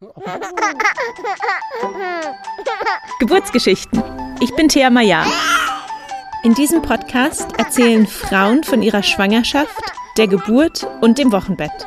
Geburtsgeschichten. Ich bin Thea Maya. In diesem Podcast erzählen Frauen von ihrer Schwangerschaft, der Geburt und dem Wochenbett.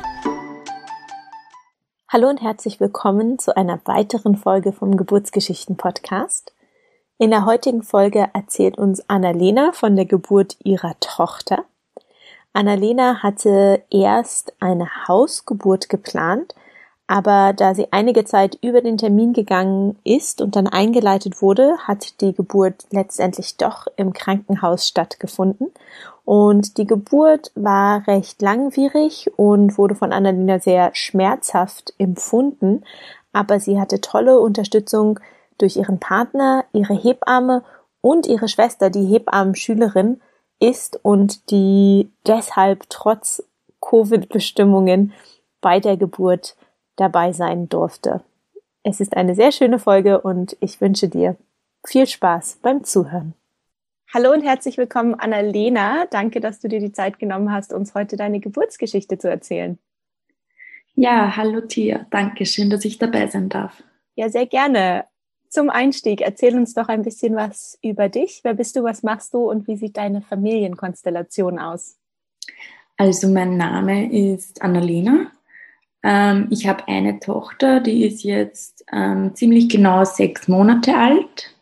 Hallo und herzlich willkommen zu einer weiteren Folge vom Geburtsgeschichten-Podcast. In der heutigen Folge erzählt uns Annalena von der Geburt ihrer Tochter. Annalena hatte erst eine Hausgeburt geplant, aber da sie einige Zeit über den Termin gegangen ist und dann eingeleitet wurde, hat die Geburt letztendlich doch im Krankenhaus stattgefunden. Und die Geburt war recht langwierig und wurde von Annalena sehr schmerzhaft empfunden, aber sie hatte tolle Unterstützung durch ihren Partner, ihre Hebamme und ihre Schwester, die Hebammenschülerin ist und die deshalb trotz Covid-Bestimmungen bei der Geburt dabei sein durfte. Es ist eine sehr schöne Folge und ich wünsche dir viel Spaß beim Zuhören. Hallo und herzlich willkommen, Annalena. Danke, dass du dir die Zeit genommen hast, uns heute deine Geburtsgeschichte zu erzählen. Ja, hallo Tia. Danke, schön, dass ich dabei sein darf. Ja, sehr gerne. Zum Einstieg, erzähl uns doch ein bisschen was über dich. Wer bist du, was machst du und wie sieht deine Familienkonstellation aus? Also mein Name ist Annalena. Ich habe eine Tochter, die ist jetzt ziemlich genau 6 Monate alt.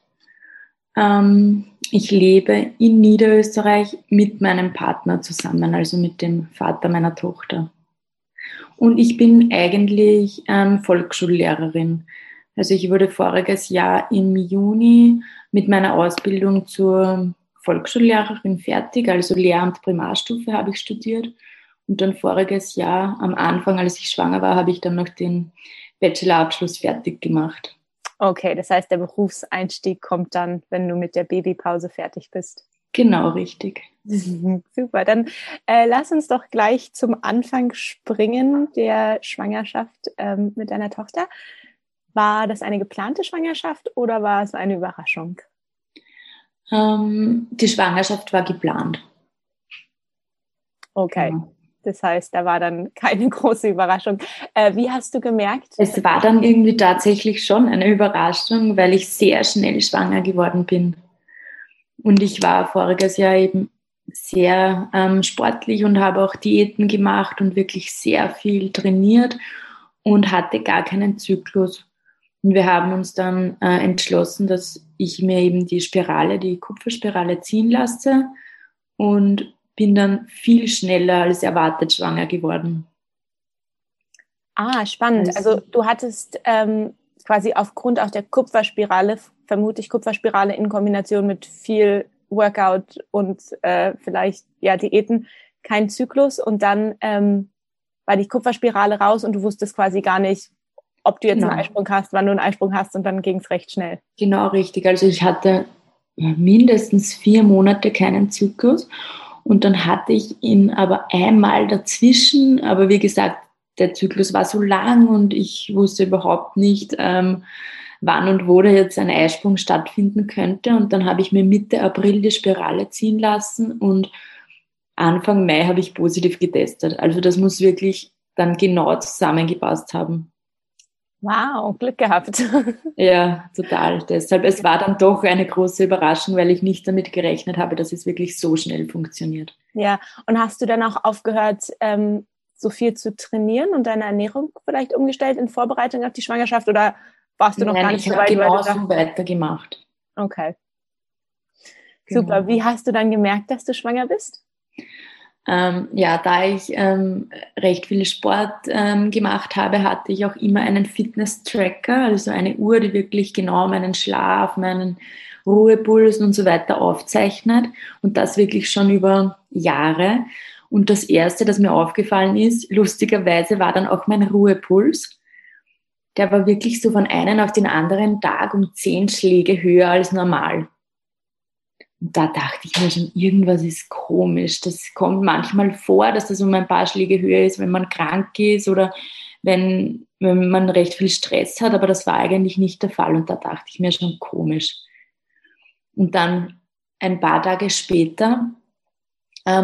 Ich lebe in Niederösterreich mit meinem Partner zusammen, also mit dem Vater meiner Tochter. Und ich bin eigentlich Volksschullehrerin. Also ich wurde voriges Jahr im Juni mit meiner Ausbildung zur Volksschullehrerin fertig, also Lehramt Primarstufe habe ich studiert. Und dann voriges Jahr, am Anfang, als ich schwanger war, habe ich dann noch den Bachelorabschluss fertig gemacht. Okay, das heißt, der Berufseinstieg kommt dann, wenn du mit der Babypause fertig bist. Genau, richtig. Super, dann lass uns doch gleich zum Anfang springen der Schwangerschaft mit deiner Tochter. War das eine geplante Schwangerschaft oder war es eine Überraschung? Die Schwangerschaft war geplant. Okay. Ja. Das heißt, da war dann keine große Überraschung. Wie hast du gemerkt? Es war dann irgendwie tatsächlich schon eine Überraschung, weil ich sehr schnell schwanger geworden bin. Und ich war voriges Jahr eben sehr sportlich und habe auch Diäten gemacht und wirklich sehr viel trainiert und hatte gar keinen Zyklus. Und wir haben uns dann entschlossen, dass ich mir eben die Kupferspirale ziehen lasse und bin dann viel schneller als erwartet schwanger geworden. Ah, spannend. Also du hattest quasi aufgrund auch der Kupferspirale, vermutlich Kupferspirale in Kombination mit viel Workout und vielleicht Diäten, keinen Zyklus und dann war die Kupferspirale raus und du wusstest quasi gar nicht, ob du jetzt einen Eisprung hast, wann du einen Eisprung hast und dann ging es recht schnell. Genau, richtig. Also ich hatte mindestens 4 Monate keinen Zyklus. Und dann hatte ich ihn aber einmal dazwischen, aber wie gesagt, der Zyklus war so lang und ich wusste überhaupt nicht, wann und wo da jetzt ein Eisprung stattfinden könnte. Und dann habe ich mir Mitte April die Spirale ziehen lassen und Anfang Mai habe ich positiv getestet. Also das muss wirklich dann genau zusammengepasst haben. Wow, Glück gehabt. Ja, total. Deshalb, es war dann doch eine große Überraschung, weil ich nicht damit gerechnet habe, dass es wirklich so schnell funktioniert. Ja, und hast du dann auch aufgehört, so viel zu trainieren und deine Ernährung vielleicht umgestellt in Vorbereitung auf die Schwangerschaft oder warst du noch gar nicht so weit? Ich habe genauso weitergemacht. Okay. Genau. Super. Wie hast du dann gemerkt, dass du schwanger bist? Da ich recht viel Sport gemacht habe, hatte ich auch immer einen Fitness-Tracker, also eine Uhr, die wirklich genau meinen Schlaf, meinen Ruhepuls und so weiter aufzeichnet und das wirklich schon über Jahre. Und das Erste, das mir aufgefallen ist, lustigerweise war dann auch mein Ruhepuls. Der war wirklich so von einem auf den anderen Tag um 10 Schläge höher als normal. Und da dachte ich mir schon, irgendwas ist komisch. Das kommt manchmal vor, dass das um ein paar Schläge höher ist, wenn man krank ist oder wenn man recht viel Stress hat, aber das war eigentlich nicht der Fall. Und da dachte ich mir schon komisch. Und dann ein paar Tage später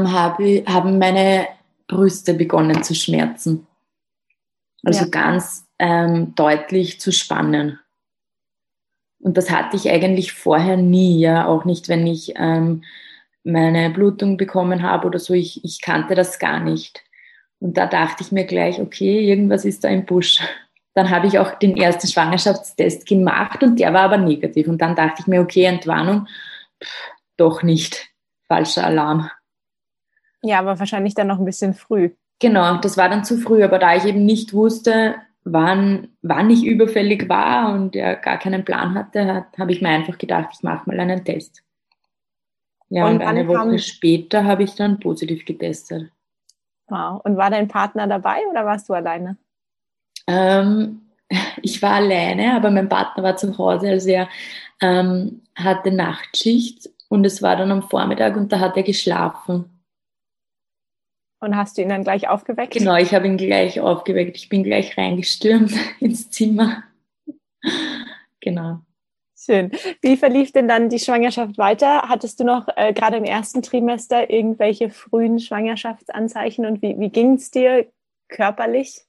haben meine Brüste begonnen zu schmerzen. Also ganz deutlich zu spannen. Und das hatte ich eigentlich vorher nie, ja, auch nicht, wenn ich meine Blutung bekommen habe oder so. Ich kannte das gar nicht. Und da dachte ich mir gleich, okay, irgendwas ist da im Busch. Dann habe ich auch den ersten Schwangerschaftstest gemacht und der war aber negativ. Und dann dachte ich mir, okay, Entwarnung, doch nicht. Falscher Alarm. Ja, aber wahrscheinlich dann noch ein bisschen früh. Genau, das war dann zu früh, aber da ich eben nicht wusste, wann ich überfällig war und ja gar keinen Plan hatte, habe ich mir einfach gedacht, ich mache mal einen Test. Ja, und Und eine Woche später habe ich dann positiv getestet. Wow. Und war dein Partner dabei oder warst du alleine? Ähm, Ich war alleine, aber mein Partner war zu Hause, also er hatte Nachtschicht und es war dann am Vormittag und da hat er geschlafen. Und hast du ihn dann gleich aufgeweckt? Genau, ich habe ihn gleich aufgeweckt. Ich bin gleich reingestürmt ins Zimmer. Genau. Schön. Wie verlief denn dann die Schwangerschaft weiter? Hattest du noch gerade im ersten Trimester irgendwelche frühen Schwangerschaftsanzeichen und wie ging es dir körperlich?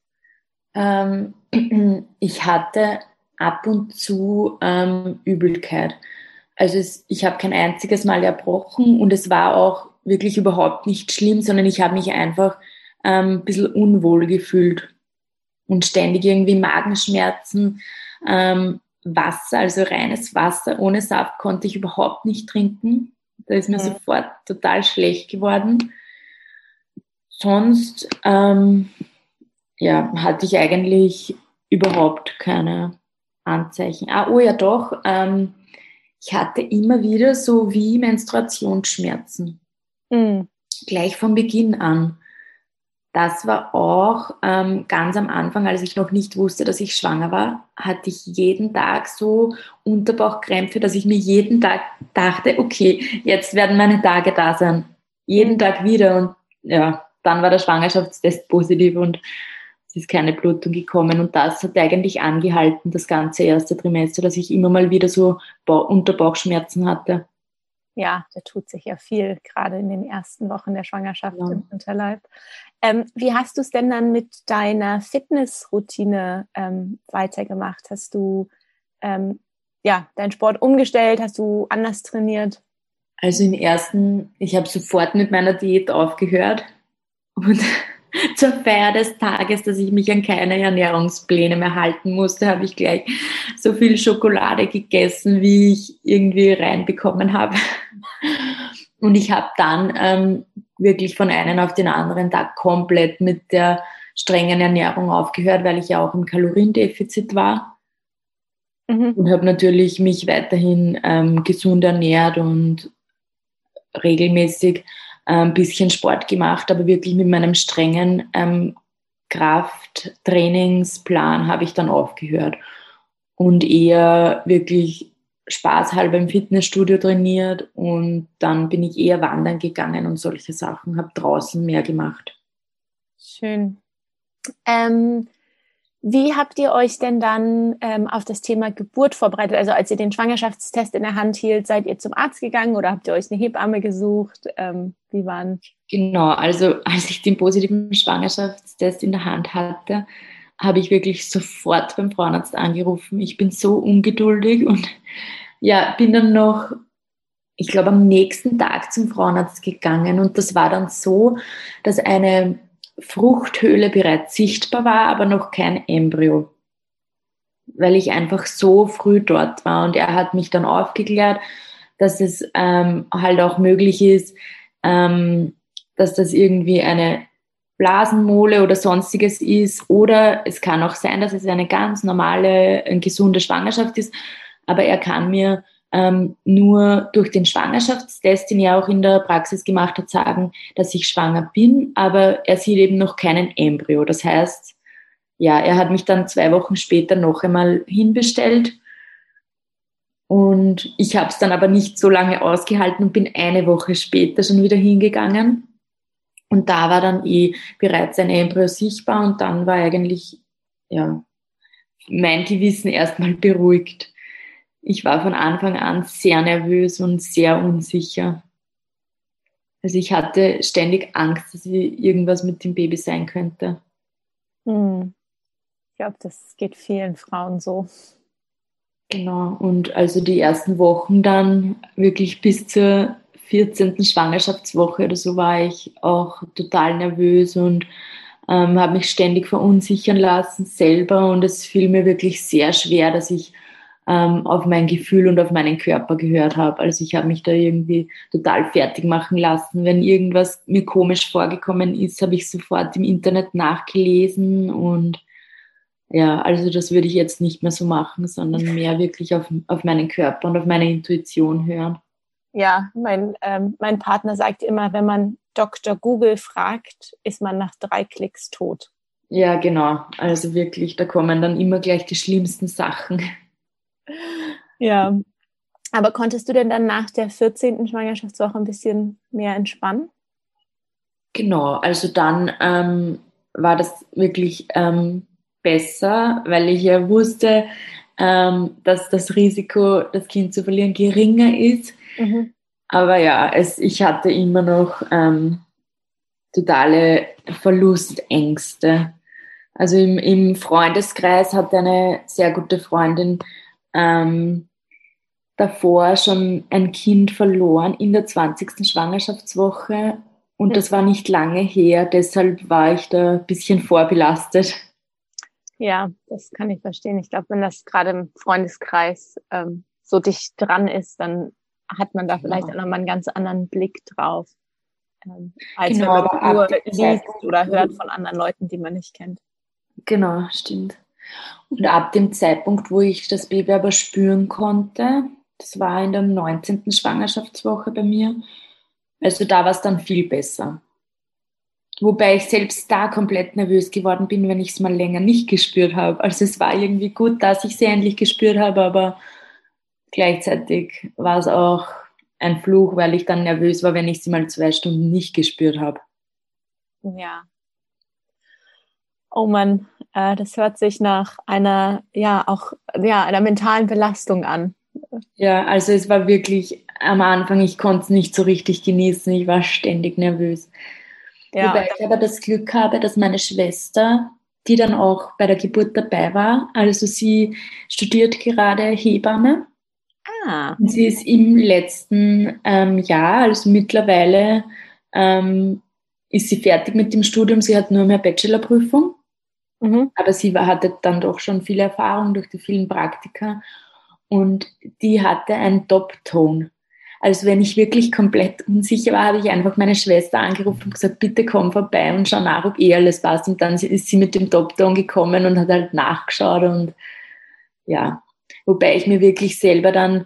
Ich hatte ab und zu Übelkeit. Also ich habe kein einziges Mal erbrochen und es war auch wirklich überhaupt nicht schlimm, sondern ich habe mich einfach ein bisschen unwohl gefühlt und ständig irgendwie Magenschmerzen. Wasser, also reines Wasser ohne Saft konnte ich überhaupt nicht trinken. Da ist mir sofort total schlecht geworden. Sonst ja, hatte ich eigentlich überhaupt keine Anzeichen. Oh ja doch, ich hatte immer wieder so wie Menstruationsschmerzen. Mhm. Gleich von Beginn an. Das war auch ganz am Anfang, als ich noch nicht wusste, dass ich schwanger war, hatte ich jeden Tag so Unterbauchkrämpfe, dass ich mir jeden Tag dachte, okay, jetzt werden meine Tage da sein. Jeden Tag wieder. Und ja, dann war der Schwangerschaftstest positiv und es ist keine Blutung gekommen. Und das hat eigentlich angehalten, das ganze erste Trimester, dass ich immer mal wieder so Unterbauchschmerzen hatte. Ja, da tut sich ja viel, gerade in den ersten Wochen der Schwangerschaft im Unterleib. Wie hast du es denn dann mit deiner Fitnessroutine weitergemacht? Hast du deinen Sport umgestellt? Hast du anders trainiert? Also ich habe sofort mit meiner Diät aufgehört und zur Feier des Tages, dass ich mich an keine Ernährungspläne mehr halten musste, habe ich gleich so viel Schokolade gegessen, wie ich irgendwie reinbekommen habe. Und ich habe dann wirklich von einem auf den anderen Tag komplett mit der strengen Ernährung aufgehört, weil ich ja auch im Kaloriendefizit war. Und habe natürlich mich weiterhin gesund ernährt und regelmäßig ein bisschen Sport gemacht, aber wirklich mit meinem strengen Krafttrainingsplan habe ich dann aufgehört und eher wirklich spaßhalber im Fitnessstudio trainiert und dann bin ich eher wandern gegangen und solche Sachen, habe draußen mehr gemacht. Schön. Wie habt ihr euch denn dann auf das Thema Geburt vorbereitet? Also als ihr den Schwangerschaftstest in der Hand hielt, seid ihr zum Arzt gegangen oder habt ihr euch eine Hebamme gesucht? Wie waren? Genau, also als ich den positiven Schwangerschaftstest in der Hand hatte, habe ich wirklich sofort beim Frauenarzt angerufen. Ich bin so ungeduldig und ja, bin dann noch, ich glaube, am nächsten Tag zum Frauenarzt gegangen und das war dann so, dass eine Fruchthöhle bereits sichtbar war, aber noch kein Embryo, weil ich einfach so früh dort war und er hat mich dann aufgeklärt, dass es halt auch möglich ist, dass das irgendwie eine Blasenmole oder sonstiges ist oder es kann auch sein, dass es eine ganz normale, gesunde Schwangerschaft ist, aber er kann mir nur durch den Schwangerschaftstest, den er auch in der Praxis gemacht hat, sagen, dass ich schwanger bin, aber er sieht eben noch keinen Embryo. Das heißt, ja, er hat mich dann 2 Wochen später noch einmal hinbestellt und ich habe es dann aber nicht so lange ausgehalten und bin eine Woche später schon wieder hingegangen. Und da war dann bereits ein Embryo sichtbar und dann war eigentlich, ja, mein Gewissen erstmal beruhigt. Ich war von Anfang an sehr nervös und sehr unsicher. Also ich hatte ständig Angst, dass irgendwas mit dem Baby sein könnte. Hm. glaube, das geht vielen Frauen so. Genau, und also die ersten Wochen dann wirklich bis zur 14. Schwangerschaftswoche oder so war ich auch total nervös und habe mich ständig verunsichern lassen selber und es fiel mir wirklich sehr schwer, dass ich auf mein Gefühl und auf meinen Körper gehört habe. Also ich habe mich da irgendwie total fertig machen lassen. Wenn irgendwas mir komisch vorgekommen ist, habe ich sofort im Internet nachgelesen und ja, also das würde ich jetzt nicht mehr so machen, sondern mehr wirklich auf meinen Körper und auf meine Intuition hören. Ja, mein Partner sagt immer, wenn man Dr. Google fragt, ist man nach 3 Klicks tot. Ja, genau. Also wirklich, da kommen dann immer gleich die schlimmsten Sachen. Ja. Aber konntest du denn dann nach der 14. Schwangerschaftswoche ein bisschen mehr entspannen? Genau, also dann war das wirklich besser, weil ich ja wusste, dass das Risiko, das Kind zu verlieren, geringer ist. Mhm. Aber ja, ich hatte immer noch totale Verlustängste. Also im Freundeskreis hat eine sehr gute Freundin davor schon ein Kind verloren in der 20. Schwangerschaftswoche und das war nicht lange her, deshalb war ich da ein bisschen vorbelastet. Ja, das kann ich verstehen. Ich glaube, wenn das gerade im Freundeskreis so dicht dran ist, dann hat man da vielleicht auch nochmal einen ganz anderen Blick drauf, als Genau, wenn man aber nur ab dem liest Zeitpunkt, oder hört von anderen Leuten, die man nicht kennt. genau, stimmt. Und ab dem Zeitpunkt, wo ich das Baby aber spüren konnte, das war in der 19. Schwangerschaftswoche bei mir, also da war es dann viel besser. Wobei ich selbst da komplett nervös geworden bin, wenn ich es mal länger nicht gespürt habe. Also es war irgendwie gut, dass ich sie endlich gespürt habe, aber gleichzeitig war es auch ein Fluch, weil ich dann nervös war, wenn ich sie mal 2 Stunden nicht gespürt habe. Ja. Oh Mann, das hört sich nach einer, ja, auch, ja, einer mentalen Belastung an. Ja, also es war wirklich am Anfang, ich konnte es nicht so richtig genießen, ich war ständig nervös. Ja, Wobei ich aber das Glück habe, dass meine Schwester, die dann auch bei der Geburt dabei war, also sie studiert gerade Hebamme. ah, Und sie ist im letzten Jahr, also mittlerweile ähm, ist sie fertig mit dem Studium. Sie hat nur mehr Bachelorprüfung, mhm. aber sie hatte dann doch schon viel Erfahrung durch die vielen Praktika und die hatte einen Top-Ton. Also wenn ich wirklich komplett unsicher war, habe ich einfach meine Schwester angerufen und gesagt, bitte komm vorbei und schau nach, ob alles passt. Und dann ist sie mit dem Top-Ton gekommen und hat halt nachgeschaut und ja, wobei ich mir wirklich selber dann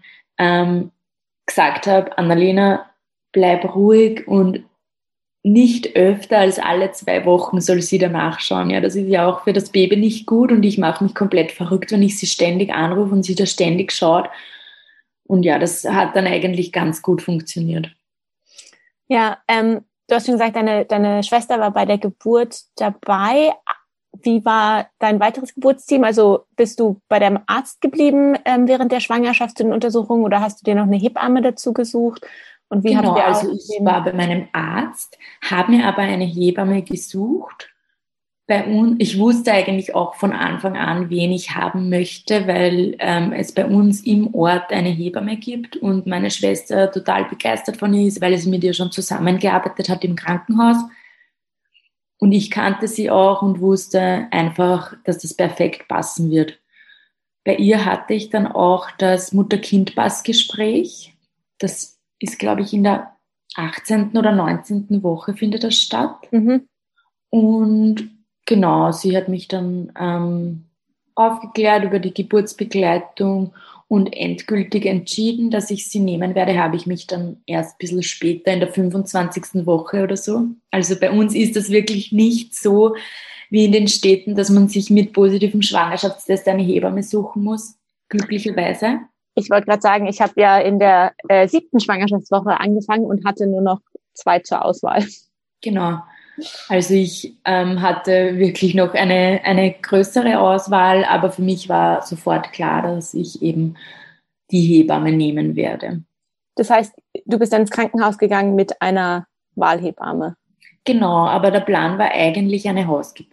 gesagt habe, Annalena, bleib ruhig und nicht öfter als alle 2 Wochen soll sie danach schauen. Ja, das ist ja auch für das Baby nicht gut und ich mache mich komplett verrückt, wenn ich sie ständig anrufe und sie da ständig schaut. Und ja, das hat dann eigentlich ganz gut funktioniert. Ja, du hast schon gesagt, deine Schwester war bei der Geburt dabei. Wie war dein weiteres Geburtsteam? Also bist du bei deinem Arzt geblieben während der Schwangerschaftsuntersuchung oder hast du dir noch eine Hebamme dazu gesucht? Und wie habt Genau, ihr also ich ausgesehen? war bei meinem Arzt, habe mir aber eine Hebamme gesucht. Bei uns, ich wusste eigentlich auch von Anfang an, wen ich haben möchte, weil es bei uns im Ort eine Hebamme gibt und meine Schwester total begeistert von ihr ist, weil sie mit ihr schon zusammengearbeitet hat im Krankenhaus. Und ich kannte sie auch und wusste einfach, dass das perfekt passen wird. Bei ihr hatte ich dann auch das Mutter-Kind-Pass-Gespräch. Das ist, glaube ich, in der 18. oder 19. Woche findet das statt. Mhm. Und genau, sie hat mich dann aufgeklärt über die Geburtsbegleitung und endgültig entschieden, dass ich sie nehmen werde, habe ich mich dann erst ein bisschen später in der 25. Woche oder so. Also bei uns ist das wirklich nicht so wie in den Städten, dass man sich mit positivem Schwangerschaftstest eine Hebamme suchen muss, glücklicherweise. Ich wollte gerade sagen, ich habe ja in der 7. Schwangerschaftswoche angefangen und hatte nur noch 2 zur Auswahl. Genau. Also ich hatte wirklich noch eine größere Auswahl, aber für mich war sofort klar, dass ich eben die Hebamme nehmen werde. Das heißt, du bist dann ins Krankenhaus gegangen mit einer Wahlhebamme. Genau, aber der Plan war eigentlich eine Hausgeburt.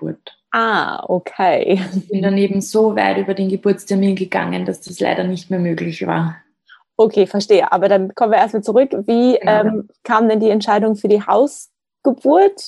Ah, okay. Ich bin dann eben so weit über den Geburtstermin gegangen, dass das leider nicht mehr möglich war. Okay, verstehe. Aber dann kommen wir erstmal zurück. Wie Genau. kam denn die Entscheidung für die Hausgeburt?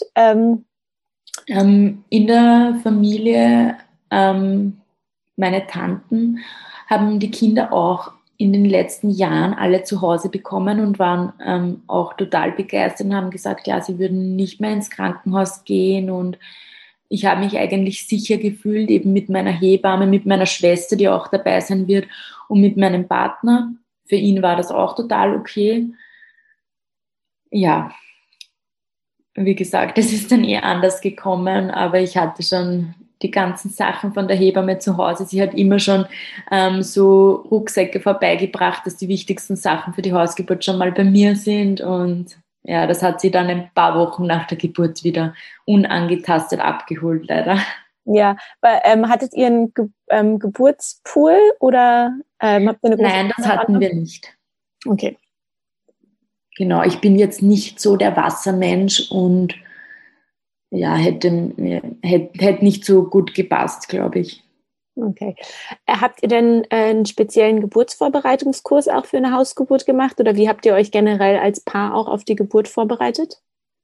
In der Familie, meine Tanten haben die Kinder auch in den letzten Jahren alle zu Hause bekommen und waren auch total begeistert und haben gesagt, ja, sie würden nicht mehr ins Krankenhaus gehen. Und ich habe mich eigentlich sicher gefühlt, eben mit meiner Hebamme, mit meiner Schwester, die auch dabei sein wird, und mit meinem Partner. Für ihn war das auch total okay. Ja, wie gesagt, es ist dann eher anders gekommen, aber ich hatte schon die ganzen Sachen von der Hebamme zu Hause. Sie hat immer schon so Rucksäcke vorbeigebracht, dass die wichtigsten Sachen für die Hausgeburt schon mal bei mir sind. Und ja, das hat sie dann ein paar Wochen nach der Geburt wieder unangetastet abgeholt, leider. Ja, weil, hattet ihr einen Geburtspool oder habt ihr eine große Nein, das hatten Badewanne? wir nicht. Okay. Genau, ich bin jetzt nicht so der Wassermensch und ja, hätte nicht so gut gepasst, glaube ich. Okay. Habt ihr denn einen speziellen Geburtsvorbereitungskurs auch für eine Hausgeburt gemacht oder wie habt ihr euch generell als Paar auch auf die Geburt vorbereitet?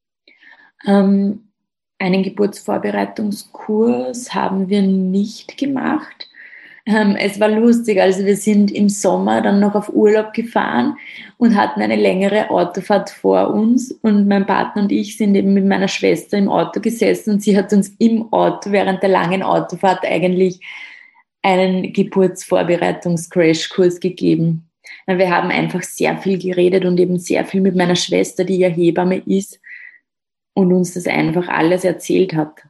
Einen Geburtsvorbereitungskurs haben wir nicht gemacht. Es war lustig, also wir sind im Sommer dann noch auf Urlaub gefahren und hatten eine längere Autofahrt vor uns und mein Partner und ich sind eben mit meiner Schwester im Auto gesessen und sie hat uns im Auto während der langen Autofahrt eigentlich einen Geburtsvorbereitungs-Crashkurs gegeben. Wir haben einfach sehr viel geredet und eben sehr viel mit meiner Schwester, die ja Hebamme ist, und uns das einfach alles erzählt hat.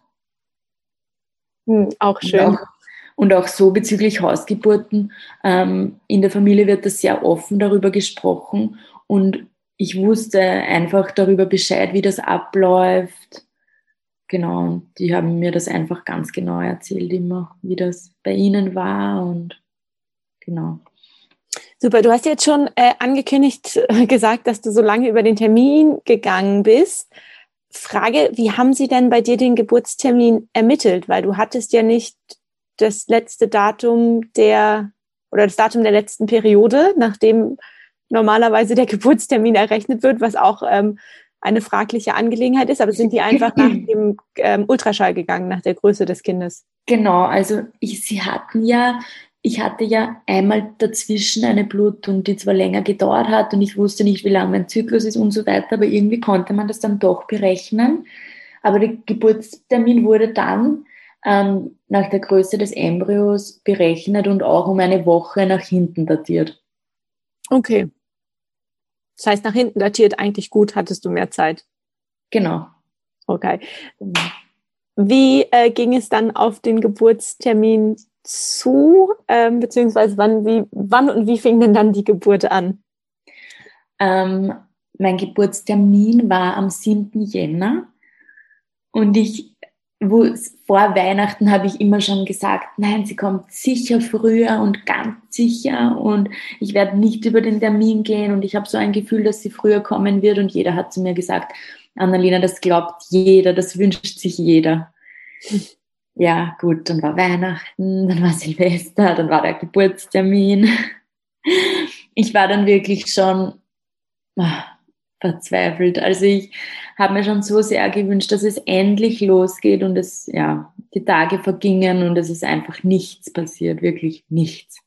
Auch Und schön. auch, und auch so bezüglich Hausgeburten. In der Familie wird das sehr offen darüber gesprochen und ich wusste einfach darüber Bescheid, wie das abläuft. Genau, und die haben mir das einfach ganz genau erzählt immer, wie das bei ihnen war und genau. Super, du hast jetzt schon angekündigt, gesagt, dass du so lange über den Termin gegangen bist. Frage, wie haben sie denn bei dir den Geburtstermin ermittelt? Weil du hattest ja nicht das letzte Datum oder das Datum der letzten Periode, nachdem normalerweise der Geburtstermin errechnet wird, was auch eine fragliche Angelegenheit ist. Aber sind die einfach nach dem Ultraschall gegangen, nach der Größe des Kindes? Genau, also ich hatte ja einmal dazwischen eine Blutung, die zwar länger gedauert hat und ich wusste nicht, wie lang mein Zyklus ist und so weiter, aber irgendwie konnte man das dann doch berechnen. Aber der Geburtstermin wurde dann nach der Größe des Embryos berechnet und auch um eine Woche nach hinten datiert. Okay. Das heißt, nach hinten datiert eigentlich gut, hattest du mehr Zeit. Genau. Okay. Genau. Wie ging es dann auf den Geburtstermin zu, beziehungsweise wann und wie fing denn dann die Geburt an? Mein Geburtstermin war am 7. Jänner und vor Weihnachten habe ich immer schon gesagt, nein, sie kommt sicher früher und ganz sicher und ich werde nicht über den Termin gehen und ich habe so ein Gefühl, dass sie früher kommen wird und jeder hat zu mir gesagt, Annalena, das glaubt jeder, das wünscht sich jeder. Ja, gut, dann war Weihnachten, dann war Silvester, dann war der Geburtstermin. Ich war dann wirklich schon verzweifelt. Also ich habe mir schon so sehr gewünscht, dass es endlich losgeht und die Tage vergingen und es ist einfach nichts passiert, wirklich nichts.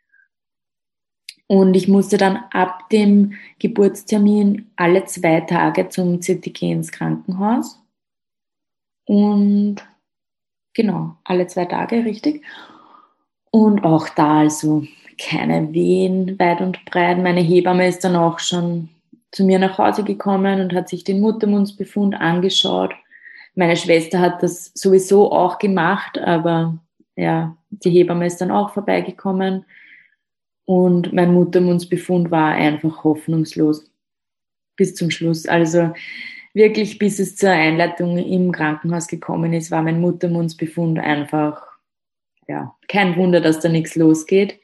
Und ich musste dann ab dem Geburtstermin alle 2 Tage zum CTG ins Krankenhaus. Und genau, alle 2 Tage, richtig. Und auch da also keine Wehen weit und breit. Meine Hebamme ist dann auch schon zu mir nach Hause gekommen und hat sich den Muttermundsbefund angeschaut. Meine Schwester hat das sowieso auch gemacht, aber ja, die Hebamme ist dann auch vorbeigekommen und mein Muttermundsbefund war einfach hoffnungslos bis zum Schluss. Also wirklich, bis es zur Einleitung im Krankenhaus gekommen ist, war mein Muttermundsbefund einfach, ja, kein Wunder, dass da nichts losgeht.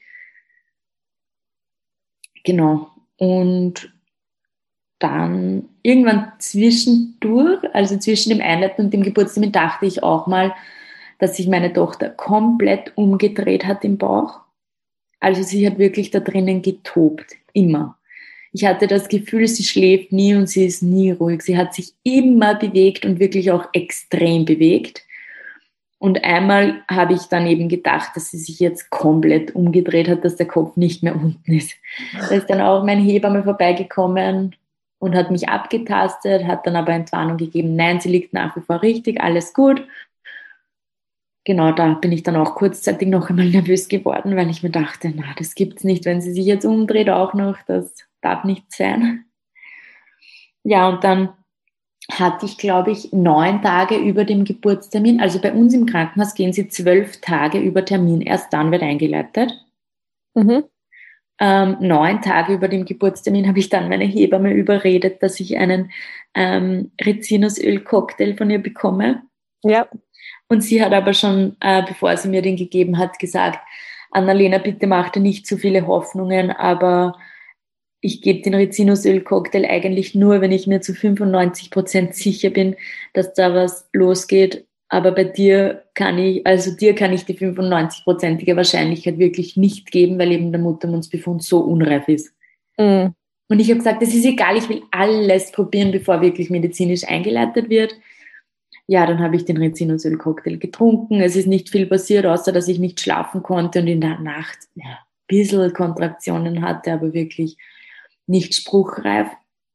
Genau. Und dann irgendwann zwischendurch, also zwischen dem Einleiten und dem Geburtstermin, dachte ich auch mal, dass sich meine Tochter komplett umgedreht hat im Bauch. Also sie hat wirklich da drinnen getobt, immer. Ich hatte das Gefühl, sie schläft nie und sie ist nie ruhig. Sie hat sich immer bewegt und wirklich auch extrem bewegt. Und einmal habe ich dann eben gedacht, dass sie sich jetzt komplett umgedreht hat, dass der Kopf nicht mehr unten ist. Da ist dann auch mein Hebamme vorbeigekommen und hat mich abgetastet, hat dann aber Entwarnung gegeben, nein, sie liegt nach wie vor richtig, alles gut. Genau, da bin ich dann auch kurzzeitig noch einmal nervös geworden, weil ich mir dachte, na, das gibt's nicht, wenn sie sich jetzt umdreht auch noch, das darf nicht sein. Ja, und dann hatte ich, glaube ich, 9 Tage über dem Geburtstermin. Also bei uns im Krankenhaus gehen sie 12 Tage über Termin. Erst dann wird eingeleitet. 9 Tage über dem Geburtstermin habe ich dann meine Hebamme überredet, dass ich einen Rizinusöl-Cocktail von ihr bekomme. Ja. Und sie hat aber schon, bevor sie mir den gegeben hat, gesagt, Annalena, bitte mach dir nicht zu viele Hoffnungen, aber ich gebe den Rizinusöl-Cocktail eigentlich nur, wenn ich mir zu 95% sicher bin, dass da was losgeht. Aber bei dir kann ich die 95%ige Wahrscheinlichkeit wirklich nicht geben, weil eben der Muttermundsbefund so unreif ist. Mhm. Und ich habe gesagt, das ist egal, ich will alles probieren, bevor wirklich medizinisch eingeleitet wird. Ja, dann habe ich den Rizinusöl-Cocktail getrunken. Es ist nicht viel passiert, außer dass ich nicht schlafen konnte und in der Nacht ein bisschen Kontraktionen hatte, aber wirklich nicht spruchreif.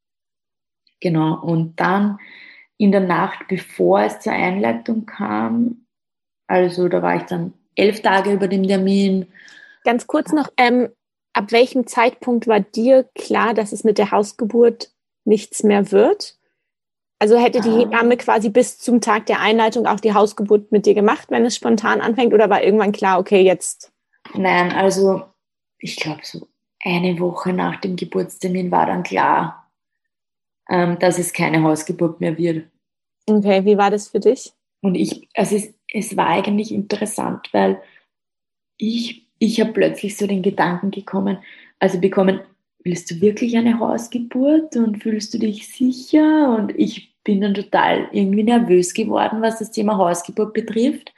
Genau, und dann in der Nacht, bevor es zur Einleitung kam, also da war ich dann 11 Tage über dem Termin. Ganz kurz noch, ab welchem Zeitpunkt war dir klar, dass es mit der Hausgeburt nichts mehr wird? Also hätte die Hebamme quasi bis zum Tag der Einleitung auch die Hausgeburt mit dir gemacht, wenn es spontan anfängt? Oder war irgendwann klar, okay, jetzt? Nein, also ich glaube so eine Woche nach dem Geburtstermin war dann klar, dass es keine Hausgeburt mehr wird. Okay, wie war das für dich? Und es war eigentlich interessant, weil ich habe plötzlich so den Gedanken bekommen, willst du wirklich eine Hausgeburt und fühlst du dich sicher? Und ich bin dann total irgendwie nervös geworden, was das Thema Hausgeburt betrifft.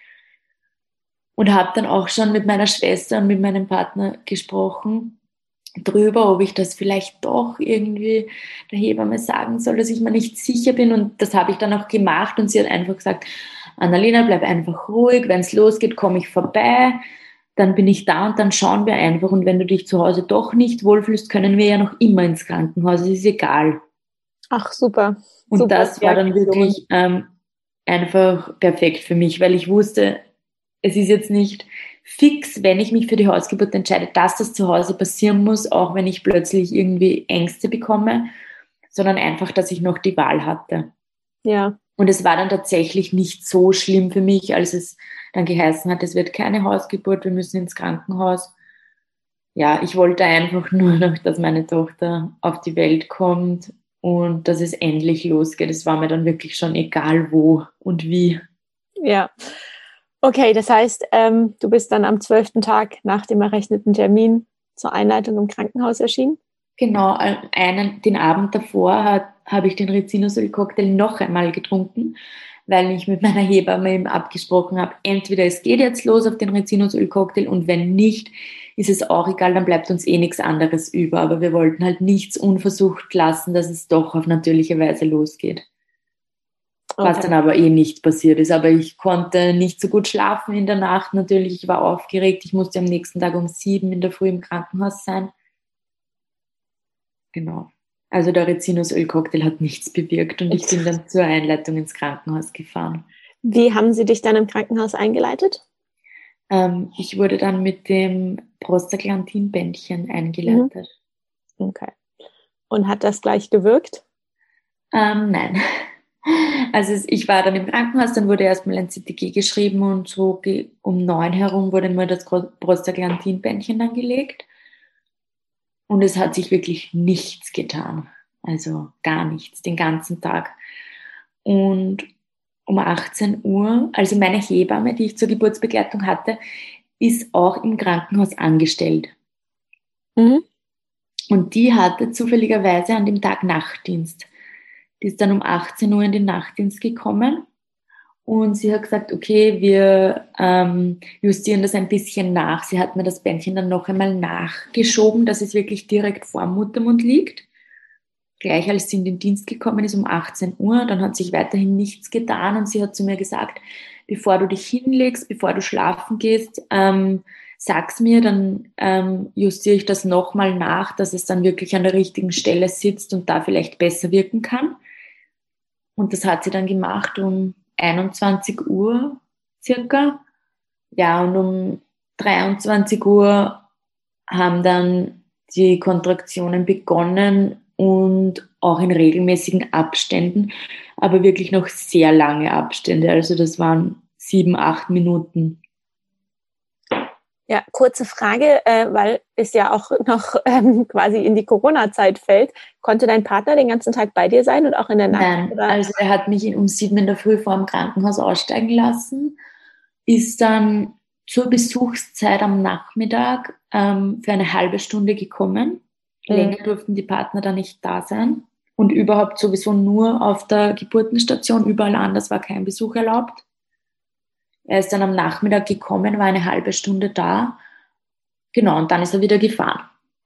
Und habe dann auch schon mit meiner Schwester und mit meinem Partner gesprochen drüber, ob ich das vielleicht doch irgendwie der Hebamme sagen soll, dass ich mir nicht sicher bin. Und das habe ich dann auch gemacht und sie hat einfach gesagt, Annalena, bleib einfach ruhig, wenn es losgeht, komme ich vorbei, dann bin ich da und dann schauen wir einfach. Und wenn du dich zu Hause doch nicht wohlfühlst, können wir ja noch immer ins Krankenhaus, es ist egal. Ach, super. Und Super das war dann Reaktion. wirklich einfach perfekt für mich, weil ich wusste, es ist jetzt nicht fix, wenn ich mich für die Hausgeburt entscheide, dass das zu Hause passieren muss, auch wenn ich plötzlich irgendwie Ängste bekomme, sondern einfach, dass ich noch die Wahl hatte. Ja. Und es war dann tatsächlich nicht so schlimm für mich, als es dann geheißen hat, es wird keine Hausgeburt, wir müssen ins Krankenhaus. Ja, ich wollte einfach nur noch, dass meine Tochter auf die Welt kommt und dass es endlich losgeht. Es war mir dann wirklich schon egal, wo und wie. Ja. Okay, das heißt, du bist dann am 12. Tag nach dem errechneten Termin zur Einleitung im Krankenhaus erschienen? Genau, den Abend davor habe ich den Rizinusöl-Cocktail noch einmal getrunken, weil ich mit meiner Hebamme eben abgesprochen habe, entweder es geht jetzt los auf den Rizinusöl-Cocktail und wenn nicht, ist es auch egal, dann bleibt uns eh nichts anderes über. Aber wir wollten halt nichts unversucht lassen, dass es doch auf natürliche Weise losgeht. Was Okay. dann aber eh nicht passiert ist. Aber ich konnte nicht so gut schlafen in der Nacht natürlich. Ich war aufgeregt. Ich musste am nächsten Tag um 7 in der Früh im Krankenhaus sein. Genau. Also der Rizinusöl-Cocktail hat nichts bewirkt und ich bin dann zur Einleitung ins Krankenhaus gefahren. Wie haben sie dich dann im Krankenhaus eingeleitet? Ich wurde dann mit dem Prostaglandin-Bändchen eingeleitet. Okay. Und hat das gleich gewirkt? Nein. Also ich war dann im Krankenhaus, dann wurde erstmal ein CTG geschrieben und so um 9 herum wurde mir das Prostaglandin-Bändchen dann gelegt. Und es hat sich wirklich nichts getan. Also gar nichts, den ganzen Tag. Und um 18 Uhr, also meine Hebamme, die ich zur Geburtsbegleitung hatte, ist auch im Krankenhaus angestellt. Mhm. Und die hatte zufälligerweise an dem Tag Nachtdienst. Die ist dann um 18 Uhr in den Nachtdienst gekommen Und sie hat gesagt, okay, wir justieren das ein bisschen nach. Sie hat mir das Bändchen dann noch einmal nachgeschoben, dass es wirklich direkt vor dem Muttermund liegt. Gleich als sie in den Dienst gekommen ist um 18 Uhr, dann hat sich weiterhin nichts getan und sie hat zu mir gesagt, bevor du dich hinlegst, bevor du schlafen gehst, sag's mir, dann justiere ich das nochmal nach, dass es dann wirklich an der richtigen Stelle sitzt und da vielleicht besser wirken kann. Und das hat sie dann gemacht um 21 Uhr circa. Ja, und um 23 Uhr haben dann die Kontraktionen begonnen und auch in regelmäßigen Abständen, aber wirklich noch sehr lange Abstände. Also das waren 7, 8 Minuten. Ja, kurze Frage, weil es ja auch noch quasi in die Corona-Zeit fällt. Konnte dein Partner den ganzen Tag bei dir sein und auch in der Nacht? Nein, Oder? also er hat mich um 7 in der Früh vor dem Krankenhaus aussteigen lassen, ist dann zur Besuchszeit am Nachmittag für eine halbe Stunde gekommen. Länger durften die Partner da nicht da sein und überhaupt sowieso nur auf der Geburtenstation, überall anders war kein Besuch erlaubt. Er ist dann am Nachmittag gekommen, war eine halbe Stunde da. Genau, und dann ist er wieder gefahren.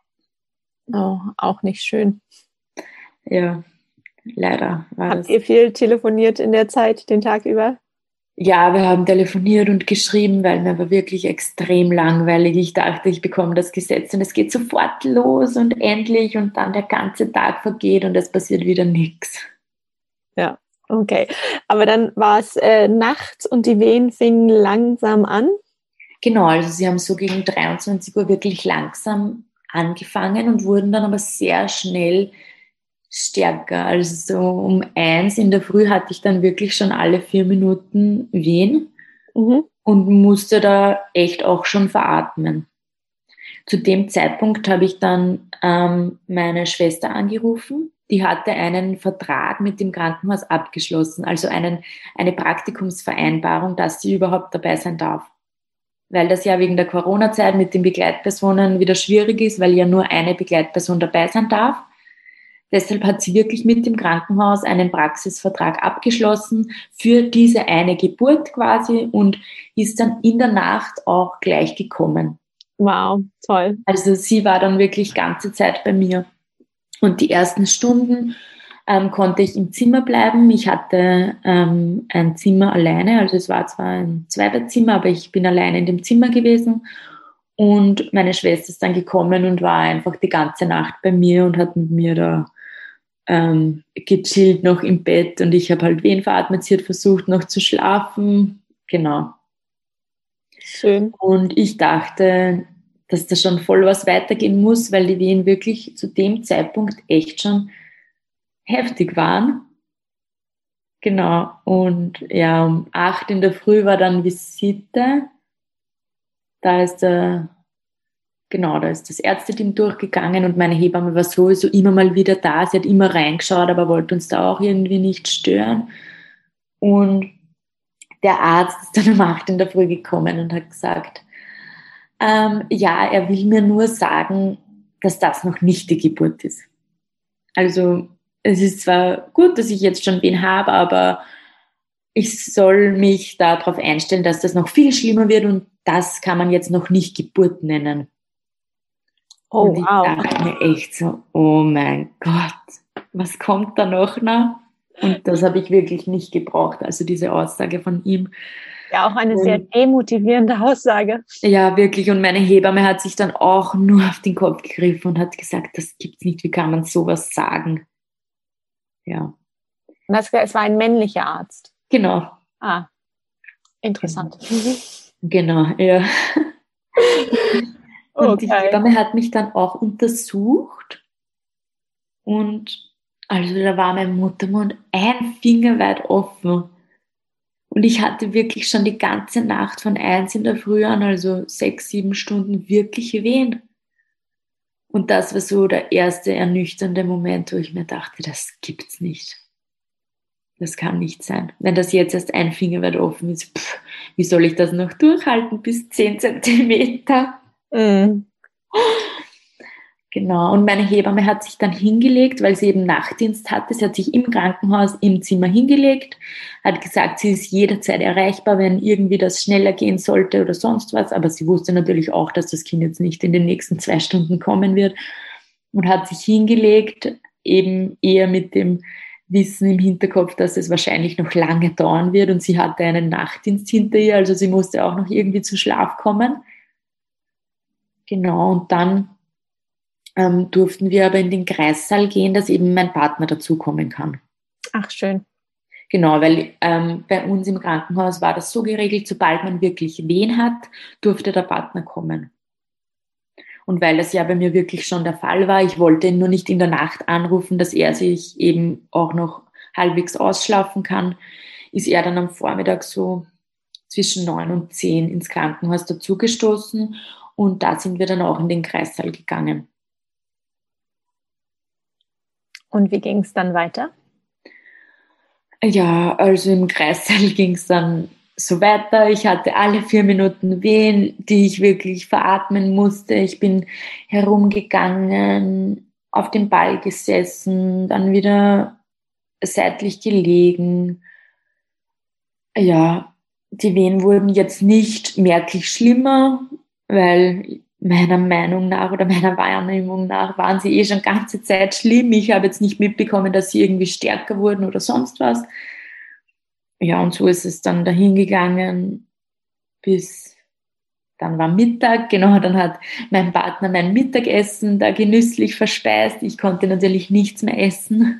Oh, auch nicht schön. Ja, leider war Habt das. ihr viel telefoniert in der Zeit, den Tag über? Ja, wir haben telefoniert und geschrieben, weil mir war wirklich extrem langweilig. Ich dachte, ich bekomme das Gesetz und es geht sofort los und endlich und dann der ganze Tag vergeht und es passiert wieder nichts. Ja, okay. Aber dann war es nachts und die Wehen fingen langsam an? Genau, also sie haben so gegen 23 Uhr wirklich langsam angefangen und wurden dann aber sehr schnell stärker. Also so um 1 in der Früh hatte ich dann wirklich schon alle 4 Minuten Wehen und musste da echt auch schon veratmen. Zu dem Zeitpunkt habe ich dann meine Schwester angerufen. Die hatte einen Vertrag mit dem Krankenhaus abgeschlossen, also eine Praktikumsvereinbarung, dass sie überhaupt dabei sein darf. Weil das ja wegen der Corona-Zeit mit den Begleitpersonen wieder schwierig ist, weil ja nur eine Begleitperson dabei sein darf. Deshalb hat sie wirklich mit dem Krankenhaus einen Praxisvertrag abgeschlossen für diese eine Geburt quasi und ist dann in der Nacht auch gleich gekommen. Wow, toll. Also sie war dann wirklich ganze Zeit bei mir. Und die ersten Stunden konnte ich im Zimmer bleiben. Ich hatte ein Zimmer alleine, also es war zwar ein Zweibettzimmer, aber ich bin alleine in dem Zimmer gewesen. Und meine Schwester ist dann gekommen und war einfach die ganze Nacht bei mir und hat mit mir da gechillt noch im Bett. Und ich habe halt Wehen veratmet, sie hat versucht noch zu schlafen. Genau. Schön. Und ich dachte, dass da schon voll was weitergehen muss, weil die Wehen wirklich zu dem Zeitpunkt echt schon heftig waren. Genau. Und ja, um 8 in der Früh war dann Visite. Da ist das Ärzteteam durchgegangen und meine Hebamme war sowieso immer mal wieder da. Sie hat immer reingeschaut, aber wollte uns da auch irgendwie nicht stören. Und der Arzt ist dann um 8 in der Früh gekommen und hat gesagt, ja, er will mir nur sagen, dass das noch nicht die Geburt ist. Also es ist zwar gut, dass ich jetzt schon wen habe, aber ich soll mich darauf einstellen, dass das noch viel schlimmer wird und das kann man jetzt noch nicht Geburt nennen. Oh, und ich dachte mir echt so, oh mein Gott, was kommt da noch? Und das habe ich wirklich nicht gebraucht, also diese Aussage von ihm. Ja, auch eine sehr demotivierende Aussage. Ja, wirklich. Und meine Hebamme hat sich dann auch nur auf den Kopf gegriffen und hat gesagt, das gibt's nicht, wie kann man sowas sagen? Ja. Und es war ein männlicher Arzt? Genau. Ah, interessant. Genau, ja. Und die Hebamme hat mich dann auch untersucht und also da war mein Muttermund ein Finger weit offen. Und ich hatte wirklich schon die ganze Nacht von 1 in der Früh an, also 6, 7 Stunden wirklich Wehen. Und das war so der erste ernüchternde Moment, wo ich mir dachte, das gibt's nicht. Das kann nicht sein. Wenn das jetzt erst ein Finger weit offen ist, wie soll ich das noch durchhalten bis 10 Zentimeter? Mm. Genau, und meine Hebamme hat sich dann hingelegt, weil sie eben Nachtdienst hatte. Sie hat sich im Krankenhaus im Zimmer hingelegt, hat gesagt, sie ist jederzeit erreichbar, wenn irgendwie das schneller gehen sollte oder sonst was. Aber sie wusste natürlich auch, dass das Kind jetzt nicht in den nächsten 2 Stunden kommen wird und hat sich hingelegt, eben eher mit dem Wissen im Hinterkopf, dass es wahrscheinlich noch lange dauern wird. Und sie hatte einen Nachtdienst hinter ihr, also sie musste auch noch irgendwie zu Schlaf kommen. Genau, und dann durften wir aber in den Kreissaal gehen, dass eben mein Partner dazukommen kann. Ach, schön. Genau, weil bei uns im Krankenhaus war das so geregelt, sobald man wirklich Wehen hat, durfte der Partner kommen. Und weil das ja bei mir wirklich schon der Fall war, ich wollte ihn nur nicht in der Nacht anrufen, dass er sich eben auch noch halbwegs ausschlafen kann, ist er dann am Vormittag so zwischen 9 und 10 ins Krankenhaus dazugestoßen und da sind wir dann auch in den Kreissaal gegangen. Und wie ging es dann weiter? Ja, also im Kreissaal ging es dann so weiter. Ich hatte alle 4 Minuten Wehen, die ich wirklich veratmen musste. Ich bin herumgegangen, auf dem Ball gesessen, dann wieder seitlich gelegen. Ja, die Wehen wurden jetzt nicht merklich schlimmer, weil meiner Meinung nach oder meiner Wahrnehmung nach waren sie schon ganze Zeit schlimm. Ich habe jetzt nicht mitbekommen, dass sie irgendwie stärker wurden oder sonst was. Ja, und so ist es dann dahingegangen, bis dann war Mittag. Genau, dann hat mein Partner mein Mittagessen da genüsslich verspeist. Ich konnte natürlich nichts mehr essen.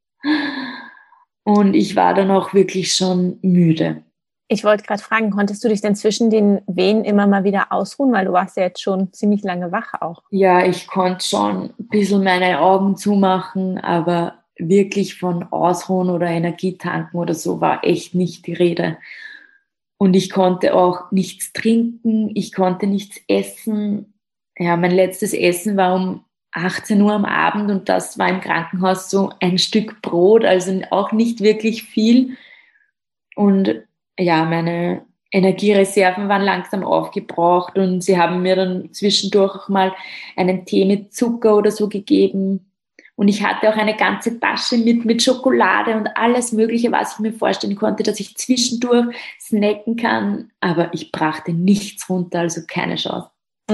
Und ich war dann auch wirklich schon müde. Ich wollte gerade fragen, konntest du dich denn zwischen den Wehen immer mal wieder ausruhen? Weil du warst ja jetzt schon ziemlich lange wach auch. Ja, ich konnte schon ein bisschen meine Augen zumachen, aber wirklich von Ausruhen oder Energie tanken oder so war echt nicht die Rede. Und ich konnte auch nichts trinken, ich konnte nichts essen. Ja, mein letztes Essen war um 18 Uhr am Abend und das war im Krankenhaus so ein Stück Brot, also auch nicht wirklich viel. Und ja, meine Energiereserven waren langsam aufgebraucht und sie haben mir dann zwischendurch auch mal einen Tee mit Zucker oder so gegeben. Und ich hatte auch eine ganze Tasche mit Schokolade und alles Mögliche, was ich mir vorstellen konnte, dass ich zwischendurch snacken kann. Aber ich brachte nichts runter, also keine Chance.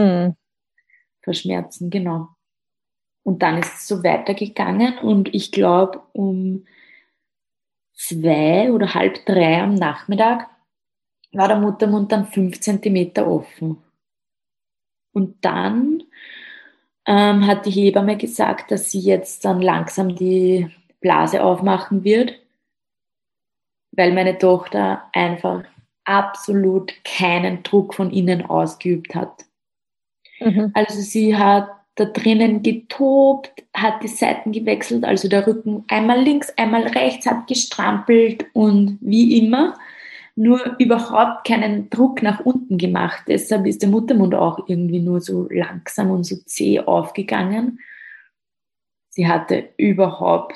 Vor Schmerzen, genau. Und dann ist es so weitergegangen und ich glaube, um 2 oder 2:30 am Nachmittag war der Muttermund dann 5 Zentimeter offen. Und dann hat die Hebamme gesagt, dass sie jetzt dann langsam die Blase aufmachen wird, weil meine Tochter einfach absolut keinen Druck von innen ausgeübt hat. Mhm. Also sie hat da drinnen getobt, hat die Seiten gewechselt, also der Rücken einmal links, einmal rechts, hat gestrampelt und wie immer nur überhaupt keinen Druck nach unten gemacht. Deshalb ist der Muttermund auch irgendwie nur so langsam und so zäh aufgegangen. Sie hatte überhaupt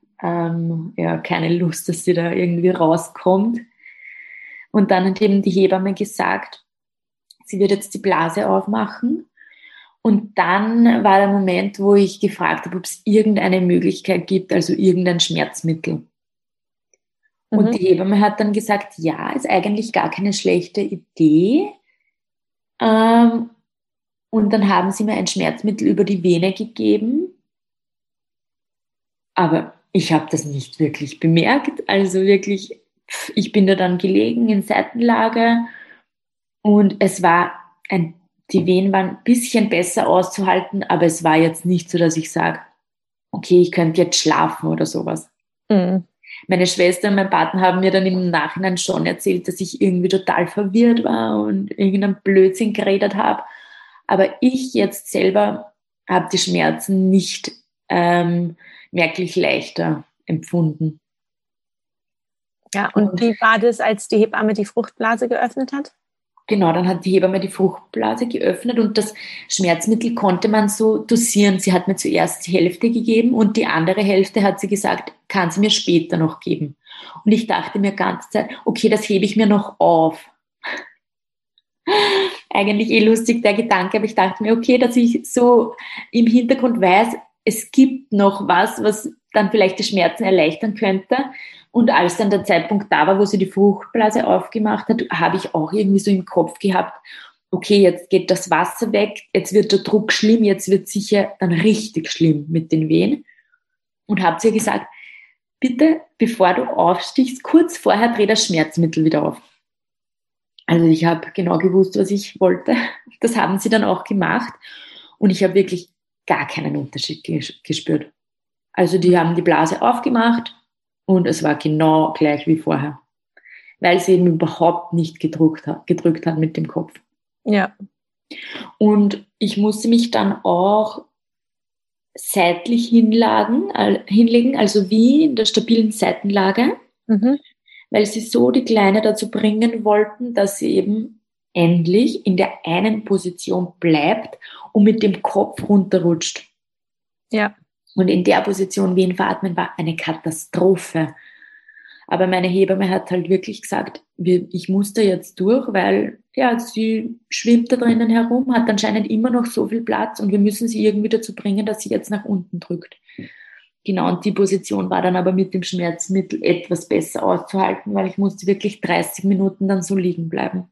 keine Lust, dass sie da irgendwie rauskommt. Und dann hat eben die Hebamme gesagt, sie wird jetzt die Blase aufmachen. Und dann war der Moment, wo ich gefragt habe, ob es irgendeine Möglichkeit gibt, also irgendein Schmerzmittel. Und die Hebamme hat dann gesagt, ja, ist eigentlich gar keine schlechte Idee. Und dann haben sie mir ein Schmerzmittel über die Vene gegeben. Aber ich habe das nicht wirklich bemerkt. Also wirklich, ich bin da dann gelegen in Seitenlage und es war die Wehen waren ein bisschen besser auszuhalten, aber es war jetzt nicht so, dass ich sage, okay, ich könnte jetzt schlafen oder sowas. Mhm. Meine Schwester und mein Partner haben mir dann im Nachhinein schon erzählt, dass ich irgendwie total verwirrt war und irgendeinen Blödsinn geredet habe. Aber ich jetzt selber habe die Schmerzen nicht merklich leichter empfunden. Ja, und wie war das, als die Hebamme die Fruchtblase geöffnet hat? Genau, dann hat die Hebamme die Fruchtblase geöffnet und das Schmerzmittel konnte man so dosieren. Sie hat mir zuerst die Hälfte gegeben und die andere Hälfte hat sie gesagt, kann sie mir später noch geben. Und ich dachte mir ganze Zeit, okay, das hebe ich mir noch auf. eigentlich lustig, der Gedanke, aber ich dachte mir, okay, dass ich so im Hintergrund weiß, es gibt noch was dann vielleicht die Schmerzen erleichtern könnte. Und als dann der Zeitpunkt da war, wo sie die Fruchtblase aufgemacht hat, habe ich auch irgendwie so im Kopf gehabt, okay, jetzt geht das Wasser weg, jetzt wird der Druck schlimm, jetzt wird sicher dann richtig schlimm mit den Wehen. Und habe ihr gesagt, bitte, bevor du aufstichst, kurz vorher dreh das Schmerzmittel wieder auf. Also ich habe genau gewusst, was ich wollte. Das haben sie dann auch gemacht. Und ich habe wirklich gar keinen Unterschied gespürt. Also die haben die Blase aufgemacht und es war genau gleich wie vorher. Weil sie eben überhaupt nicht gedrückt hat mit dem Kopf. Ja. Und ich musste mich dann auch seitlich hinlegen, also wie in der stabilen Seitenlage, weil sie so die Kleine dazu bringen wollten, dass sie eben endlich in der einen Position bleibt und mit dem Kopf runterrutscht. Ja. Und in der Position Wehen veratmen war eine Katastrophe. Aber meine Hebamme hat halt wirklich gesagt, ich muss da jetzt durch, weil ja, sie schwimmt da drinnen herum, hat anscheinend immer noch so viel Platz und wir müssen sie irgendwie dazu bringen, dass sie jetzt nach unten drückt. Genau, und die Position war dann aber mit dem Schmerzmittel etwas besser auszuhalten, weil ich musste wirklich 30 Minuten dann so liegen bleiben.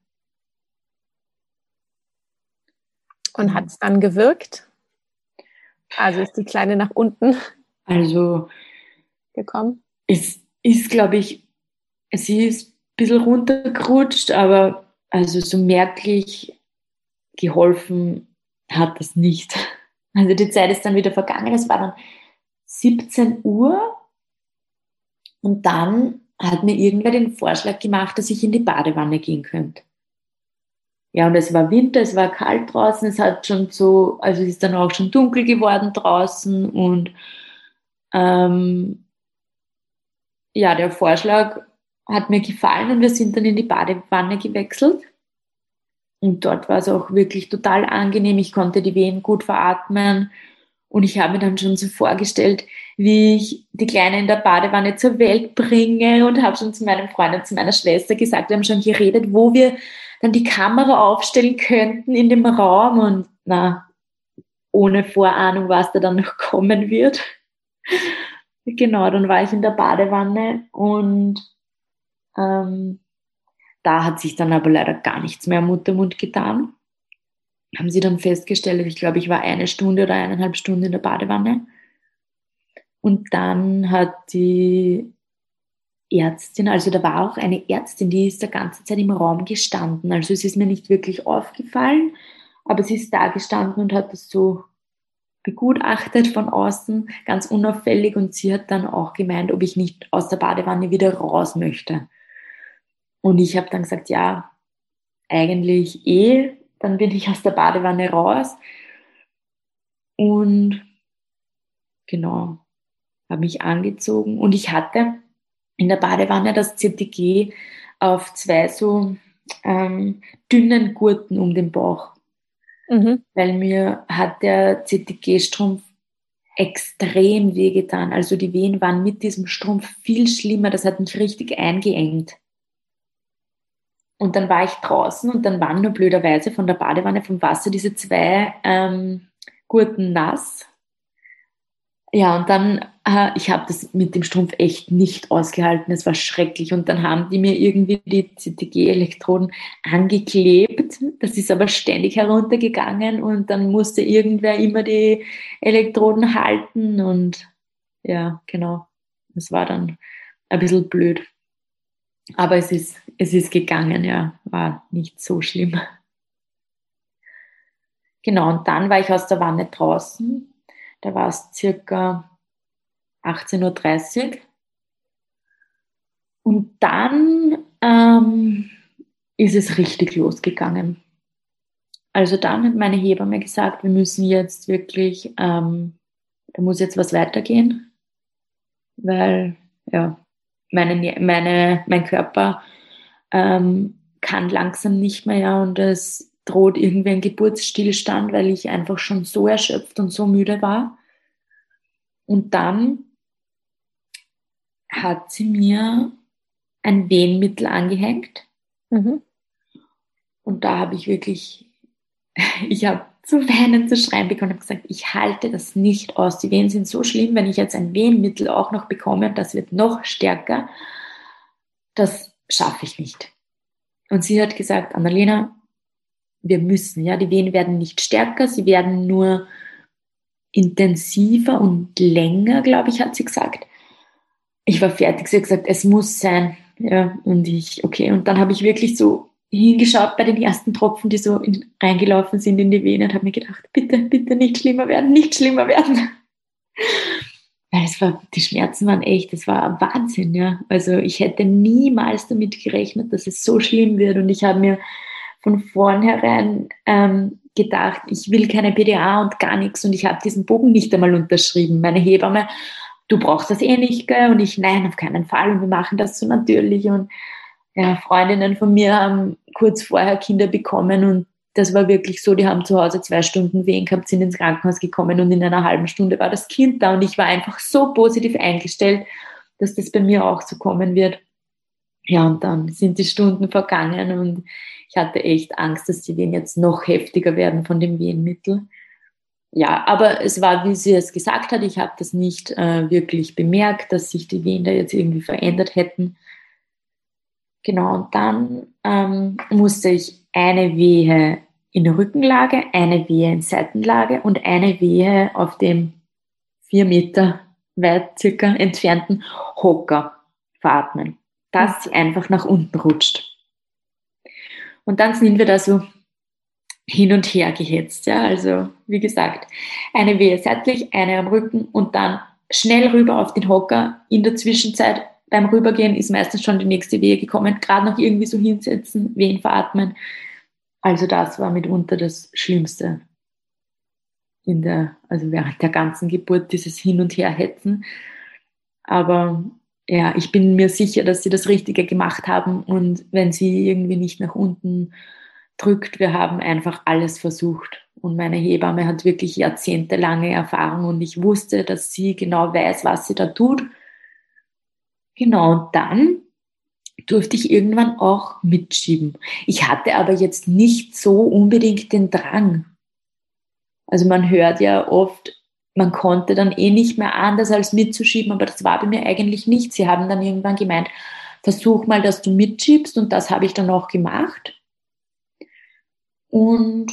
Und hat es dann gewirkt? Also ist die Kleine nach unten gekommen? Es ist, glaube ich, sie ist ein bisschen runtergerutscht, aber also so merklich geholfen hat das nicht. Also die Zeit ist dann wieder vergangen, es war dann 17 Uhr und dann hat mir irgendwer den Vorschlag gemacht, dass ich in die Badewanne gehen könnte. Ja, und es war Winter, es war kalt draußen, es hat schon so, also es ist dann auch schon dunkel geworden draußen und ja, der Vorschlag hat mir gefallen und wir sind dann in die Badewanne gewechselt. Und dort war es auch wirklich total angenehm. Ich konnte die Wehen gut veratmen. Und ich habe mir dann schon so vorgestellt, wie ich die Kleine in der Badewanne zur Welt bringe und habe schon zu meinem Freund und zu meiner Schwester gesagt, wir haben schon geredet, wo wir dann die Kamera aufstellen könnten in dem Raum. Und ohne Vorahnung, was da dann noch kommen wird. Genau, dann war ich in der Badewanne und da hat sich dann aber leider gar nichts mehr am Muttermund getan. Haben sie dann festgestellt, ich glaube, ich war 1 Stunde oder 1,5 Stunden in der Badewanne. Und dann hat die Ärztin, also da war auch eine Ärztin, die ist die ganze Zeit im Raum gestanden. Also es ist mir nicht wirklich aufgefallen, aber sie ist da gestanden und hat das so begutachtet von außen, ganz unauffällig. Und sie hat dann auch gemeint, ob ich nicht aus der Badewanne wieder raus möchte. Und ich habe dann gesagt, ja, eigentlich dann bin ich aus der Badewanne raus und genau, habe mich angezogen und ich hatte in der Badewanne das ZTG auf 2 so dünnen Gurten um den Bauch, weil mir hat der ZTG-Strumpf extrem wehgetan. Also die Wehen waren mit diesem Strumpf viel schlimmer, das hat mich richtig eingeengt. Und dann war ich draußen und dann waren nur blöderweise von der Badewanne vom Wasser diese 2 Gurten nass. Ja, und dann, ich habe das mit dem Strumpf echt nicht ausgehalten. Es war schrecklich. Und dann haben die mir irgendwie die CTG-Elektroden angeklebt. Das ist aber ständig heruntergegangen und dann musste irgendwer immer die Elektroden halten. Und ja, genau. Das war dann ein bisschen blöd. Aber es ist gegangen, ja. War nicht so schlimm. Genau, und dann war ich aus der Wanne draußen. Da war es circa 18:30 Uhr. Und dann ist es richtig losgegangen. Also dann hat meine Hebamme gesagt, wir müssen jetzt wirklich, da muss jetzt was weitergehen, weil ja, mein Körper kann langsam nicht mehr, ja, und es droht irgendwie ein Geburtsstillstand, weil ich einfach schon so erschöpft und so müde war. Und dann hat sie mir ein Wehenmittel angehängt. Und da habe ich wirklich ich habe zu weinen, zu schreien begonnen und gesagt, ich halte das nicht aus. Die Wehen sind so schlimm, wenn ich jetzt ein Wehenmittel auch noch bekomme, das wird noch stärker, das schaffe ich nicht. Und sie hat gesagt, Annalena, wir müssen, ja, die Wehen werden nicht stärker, sie werden nur intensiver und länger, glaube ich, hat sie gesagt. Ich war fertig, sie hat gesagt, es muss sein. Ja, und okay. Und dann habe ich wirklich so hingeschaut bei den ersten Tropfen, die so reingelaufen sind in die Vene und habe mir gedacht, bitte, bitte nicht schlimmer werden, nicht schlimmer werden. Weil die Schmerzen waren echt, das war Wahnsinn, ja. Also ich hätte niemals damit gerechnet, dass es so schlimm wird. Und ich habe mir von vornherein gedacht, ich will keine PDA und gar nichts. Und ich habe diesen Bogen nicht einmal unterschrieben. Meine Hebamme, du brauchst das eh nicht, gell? Und ich, nein, auf keinen Fall. Und wir machen das so natürlich. Und ja, Freundinnen von mir haben kurz vorher Kinder bekommen und das war wirklich so, die haben zu Hause 2 Stunden Wehen gehabt, sind ins Krankenhaus gekommen und in einer halben Stunde war das Kind da und ich war einfach so positiv eingestellt, dass das bei mir auch so kommen wird. Ja, und dann sind die Stunden vergangen und ich hatte echt Angst, dass die Wehen jetzt noch heftiger werden von dem Wehenmittel. Ja, aber es war, wie sie es gesagt hat, ich habe das nicht wirklich bemerkt, dass sich die Wehen da jetzt irgendwie verändert hätten. Genau, und dann musste ich eine Wehe in der Rückenlage, eine Wehe in Seitenlage und eine Wehe auf dem 4 Meter weit circa entfernten Hocker veratmen, dass sie einfach nach unten rutscht. Und dann sind wir da so hin und her gehetzt. Ja? Also wie gesagt, eine Wehe seitlich, eine am Rücken und dann schnell rüber auf den Hocker. In der Zwischenzeit beim Rübergehen ist meistens schon die nächste Wehe gekommen, gerade noch irgendwie so hinsetzen, Wehen veratmen. Also das war mitunter das Schlimmste also während der ganzen Geburt, dieses Hin- und Herhetzen. Aber ja, ich bin mir sicher, dass sie das Richtige gemacht haben und wenn sie irgendwie nicht nach unten drückt, wir haben einfach alles versucht. Und meine Hebamme hat wirklich jahrzehntelange Erfahrung und ich wusste, dass sie genau weiß, was sie da tut. Genau, und dann durfte ich irgendwann auch mitschieben. Ich hatte aber jetzt nicht so unbedingt den Drang. Also man hört ja oft, man konnte dann eh nicht mehr anders als mitzuschieben, aber das war bei mir eigentlich nicht. Sie haben dann irgendwann gemeint, versuch mal, dass du mitschiebst und das habe ich dann auch gemacht. Und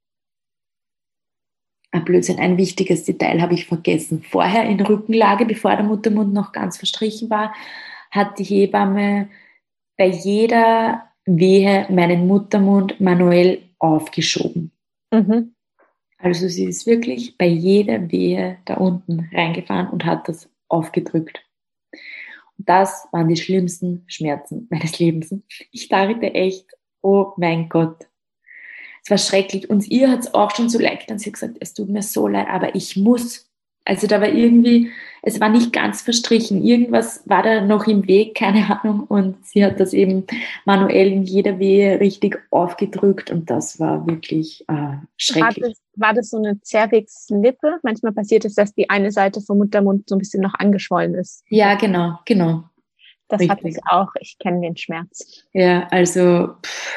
Blödsinn, ein wichtiges Detail habe ich vergessen. Vorher in Rückenlage, bevor der Muttermund noch ganz verstrichen war, hat die Hebamme bei jeder Wehe meinen Muttermund manuell aufgeschoben. Mhm. Also sie ist wirklich bei jeder Wehe da unten reingefahren und hat das aufgedrückt. Und das waren die schlimmsten Schmerzen meines Lebens. Ich dachte echt, oh mein Gott. Es war schrecklich. Und ihr hat es auch schon so leid getan. Sie hat gesagt, es tut mir so leid, aber ich muss. Also da war irgendwie, es war nicht ganz verstrichen. Irgendwas war da noch im Weg, keine Ahnung. Und sie hat das eben manuell in jeder Wehe richtig aufgedrückt. Und das war wirklich schrecklich. War das so eine Zervixlippe? Manchmal passiert es, dass die eine Seite vom Muttermund so ein bisschen noch angeschwollen ist. Ja, genau. Das richtig. Hatte ich auch. Ich kenne den Schmerz. Ja, also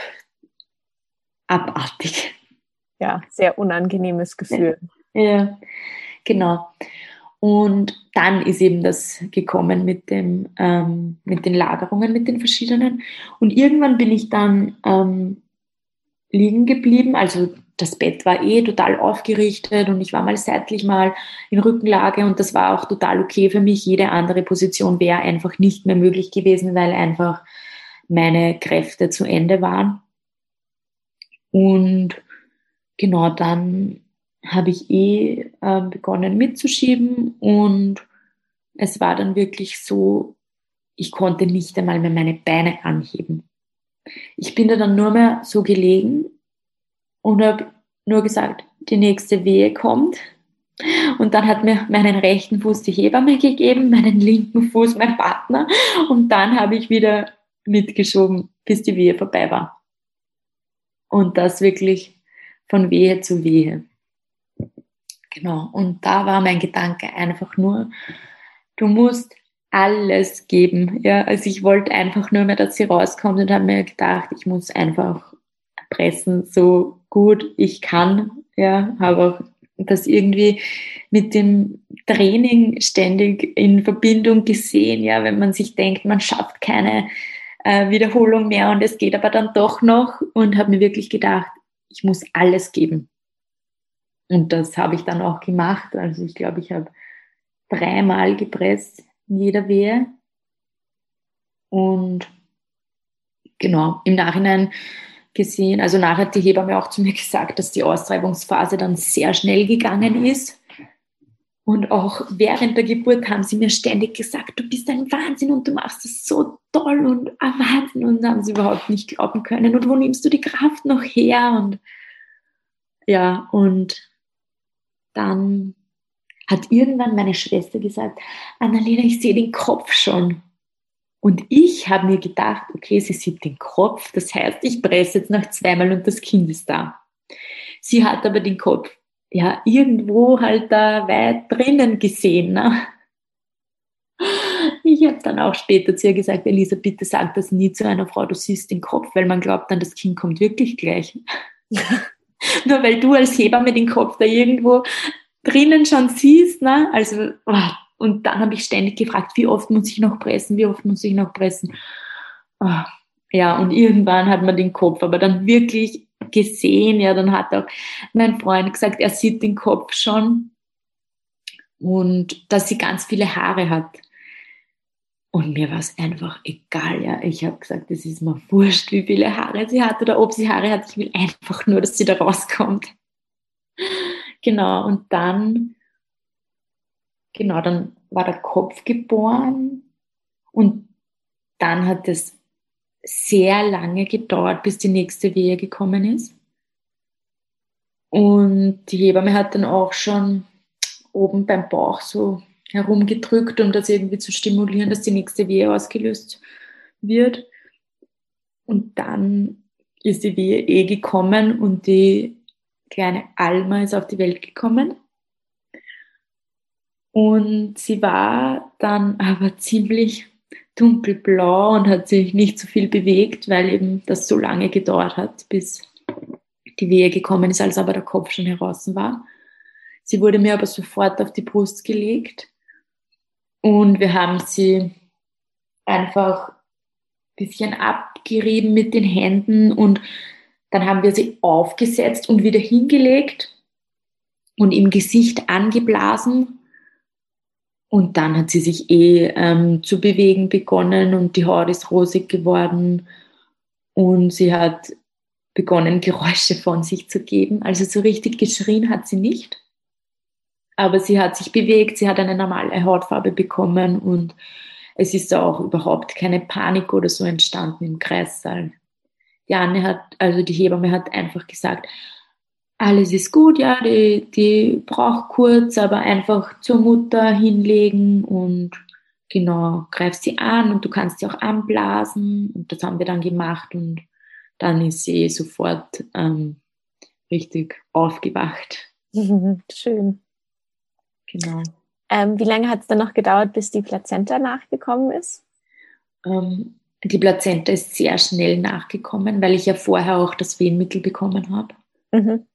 abartig. Ja, sehr unangenehmes Gefühl. Ja, genau. Und dann ist eben das gekommen mit den Lagerungen, mit den verschiedenen. Und irgendwann bin ich dann liegen geblieben. Also das Bett war eh total aufgerichtet und ich war mal seitlich mal in Rückenlage und das war auch total okay für mich. Jede andere Position wäre einfach nicht mehr möglich gewesen, weil einfach meine Kräfte zu Ende waren. Und genau, dann habe ich begonnen mitzuschieben und es war dann wirklich so, ich konnte nicht einmal mehr meine Beine anheben. Ich bin da dann nur mehr so gelegen und habe nur gesagt, die nächste Wehe kommt. Und dann hat mir meinen rechten Fuß die Hebamme gegeben, meinen linken Fuß mein Partner und dann habe ich wieder mitgeschoben, bis die Wehe vorbei war. Und das wirklich von Wehe zu Wehe. Genau, und da war mein Gedanke einfach nur, du musst alles geben. Ja, also ich wollte einfach nur mehr, dass sie rauskommt und habe mir gedacht, ich muss einfach pressen, so gut ich kann. Ja, habe auch das irgendwie mit dem Training ständig in Verbindung gesehen, ja, wenn man sich denkt, man schafft keine Wiederholung mehr und es geht aber dann doch noch, und habe mir wirklich gedacht, ich muss alles geben. Und das habe ich dann auch gemacht. Also ich glaube, ich habe 3-mal gepresst in jeder Wehe. Und genau, im Nachhinein gesehen, also nachher hat die Hebamme auch zu mir gesagt, dass die Austreibungsphase dann sehr schnell gegangen ist. Und auch während der Geburt haben sie mir ständig gesagt, du bist ein Wahnsinn und du machst es so toll und Wahnsinn. Und haben sie überhaupt nicht glauben können. Und wo nimmst du die Kraft noch her? Und ja, und dann hat irgendwann meine Schwester gesagt, Annalena, ich sehe den Kopf schon. Und ich habe mir gedacht, okay, sie sieht den Kopf, das heißt, ich presse jetzt noch 2-mal und das Kind ist da. Sie hat aber den Kopf ja irgendwo halt da weit drinnen gesehen. Ne? Ich habe dann auch später zu ihr gesagt, Elisa, bitte sag das nie zu einer Frau, du siehst den Kopf, weil man glaubt dann, das Kind kommt wirklich gleich. Nur weil du als Hebamme den Kopf da irgendwo drinnen schon siehst. Ne? Also, und dann habe ich ständig gefragt, wie oft muss ich noch pressen, wie oft muss ich noch pressen. Ja, und irgendwann hat man den Kopf aber dann wirklich gesehen. Ja, dann hat auch mein Freund gesagt, er sieht den Kopf schon und dass sie ganz viele Haare hat. Und mir war es einfach egal. Ja, ich habe gesagt, es ist mir wurscht, wie viele Haare sie hat oder ob sie Haare hat. Ich will einfach nur, dass sie da rauskommt. Genau, und dann war der Kopf geboren und dann hat es sehr lange gedauert, bis die nächste Wehe gekommen ist. Und die Hebamme hat dann auch schon oben beim Bauch so herumgedrückt, um das irgendwie zu stimulieren, dass die nächste Wehe ausgelöst wird. Und dann ist die Wehe gekommen und die kleine Alma ist auf die Welt gekommen. Und sie war dann aber ziemlich dunkelblau und hat sich nicht so viel bewegt, weil eben das so lange gedauert hat, bis die Wehe gekommen ist, als aber der Kopf schon heraus war. Sie wurde mir aber sofort auf die Brust gelegt und wir haben sie einfach ein bisschen abgerieben mit den Händen und dann haben wir sie aufgesetzt und wieder hingelegt und im Gesicht angeblasen. Und dann hat sie sich zu bewegen begonnen und die Haut ist rosig geworden und sie hat begonnen, Geräusche von sich zu geben. Also so richtig geschrien hat sie nicht, aber sie hat sich bewegt, sie hat eine normale Hautfarbe bekommen und es ist auch überhaupt keine Panik oder so entstanden im Kreissaal. Die Hebamme hat einfach gesagt, alles ist gut, ja, die braucht kurz, aber einfach zur Mutter hinlegen und genau, greif sie an und du kannst sie auch anblasen und das haben wir dann gemacht und dann ist sie sofort richtig aufgewacht. Schön. Genau. Wie lange hat es dann noch gedauert, bis die Plazenta nachgekommen ist? Die Plazenta ist sehr schnell nachgekommen, weil ich ja vorher auch das Wehenmittel bekommen habe. Mhm.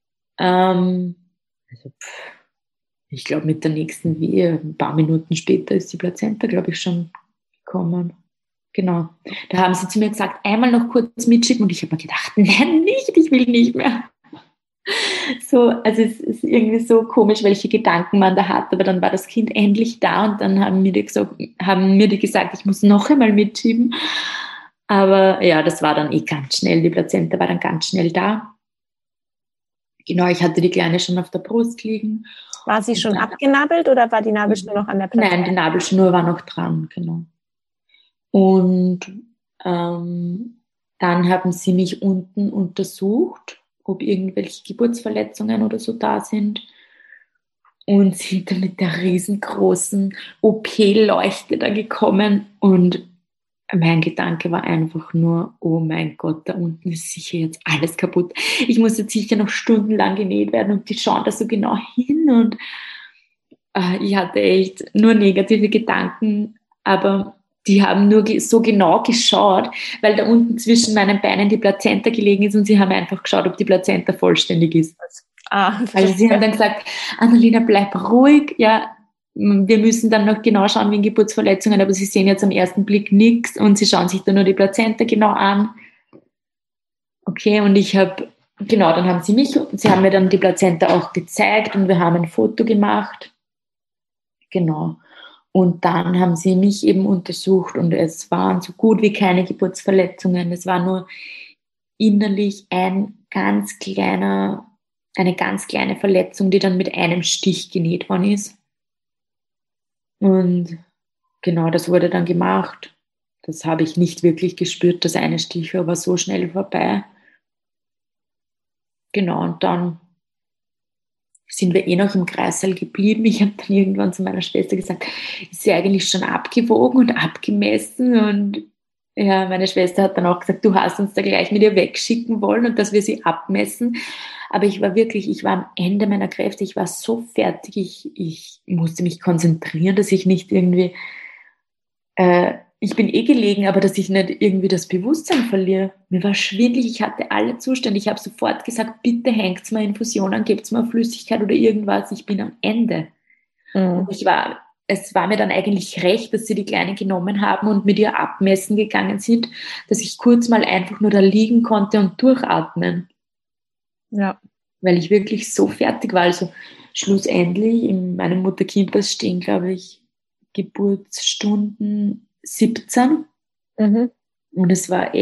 Ich glaube, mit der nächsten Wehe, ein paar Minuten später, ist die Plazenta, glaube ich, schon gekommen. Genau. Da haben sie zu mir gesagt, einmal noch kurz mitschicken und ich habe mir gedacht, nein, nicht, ich will nicht mehr. So, also es ist irgendwie so komisch, welche Gedanken man da hat, aber dann war das Kind endlich da und dann haben mir die gesagt, ich muss noch einmal mitschieben. Aber ja, das war dann ganz schnell, die Plazenta war dann ganz schnell da. Genau, ich hatte die Kleine schon auf der Brust liegen. War sie schon abgenabelt oder war die Nabelschnur noch an der Plazenta? Nein, die Nabelschnur war noch dran, genau. Und dann haben sie mich unten untersucht, ob irgendwelche Geburtsverletzungen oder so da sind. Und sind dann mit der riesengroßen OP-Leuchte da gekommen und mein Gedanke war einfach nur, oh mein Gott, da unten ist sicher jetzt alles kaputt. Ich muss jetzt sicher noch stundenlang genäht werden und die schauen da so genau hin und ich hatte echt nur negative Gedanken, aber die haben nur so genau geschaut, weil da unten zwischen meinen Beinen die Plazenta gelegen ist und sie haben einfach geschaut, ob die Plazenta vollständig ist. Also sie haben dann gesagt, Annalena, bleib ruhig, ja, wir müssen dann noch genau schauen wegen Geburtsverletzungen, aber sie sehen jetzt am ersten Blick nichts und sie schauen sich dann nur die Plazenta genau an. Okay, und genau, dann haben sie haben mir dann die Plazenta auch gezeigt und wir haben ein Foto gemacht. Genau. Und dann haben sie mich eben untersucht und es waren so gut wie keine Geburtsverletzungen. Es war nur innerlich eine ganz kleine Verletzung, die dann mit einem Stich genäht worden ist. Und genau, das wurde dann gemacht. Das habe ich nicht wirklich gespürt, das eine Stich war so schnell vorbei. Genau, und dann sind wir noch im Kreißsaal geblieben. Ich habe dann irgendwann zu meiner Schwester gesagt, ist sie eigentlich schon abgewogen und abgemessen? Und ja, meine Schwester hat dann auch gesagt, du hast uns da gleich mit ihr wegschicken wollen und dass wir sie abmessen. Aber ich war am Ende meiner Kräfte. Ich war so fertig. Ich musste mich konzentrieren, dass ich nicht irgendwie, ich bin gelegen, aber dass ich nicht irgendwie das Bewusstsein verliere. Mir war schwindelig, ich hatte alle Zustände. Ich habe sofort gesagt, bitte hängt mir Infusion an, gebt mir Flüssigkeit oder irgendwas. Ich bin am Ende. Mhm. Es war mir dann eigentlich recht, dass sie die Kleine genommen haben und mit ihr abmessen gegangen sind, dass ich kurz mal einfach nur da liegen konnte und durchatmen. Ja. Weil ich wirklich so fertig war. Also schlussendlich in meinem Mutter-Kind-Pass stehen, glaube ich, Geburtsstunden 17. Mhm. Und es war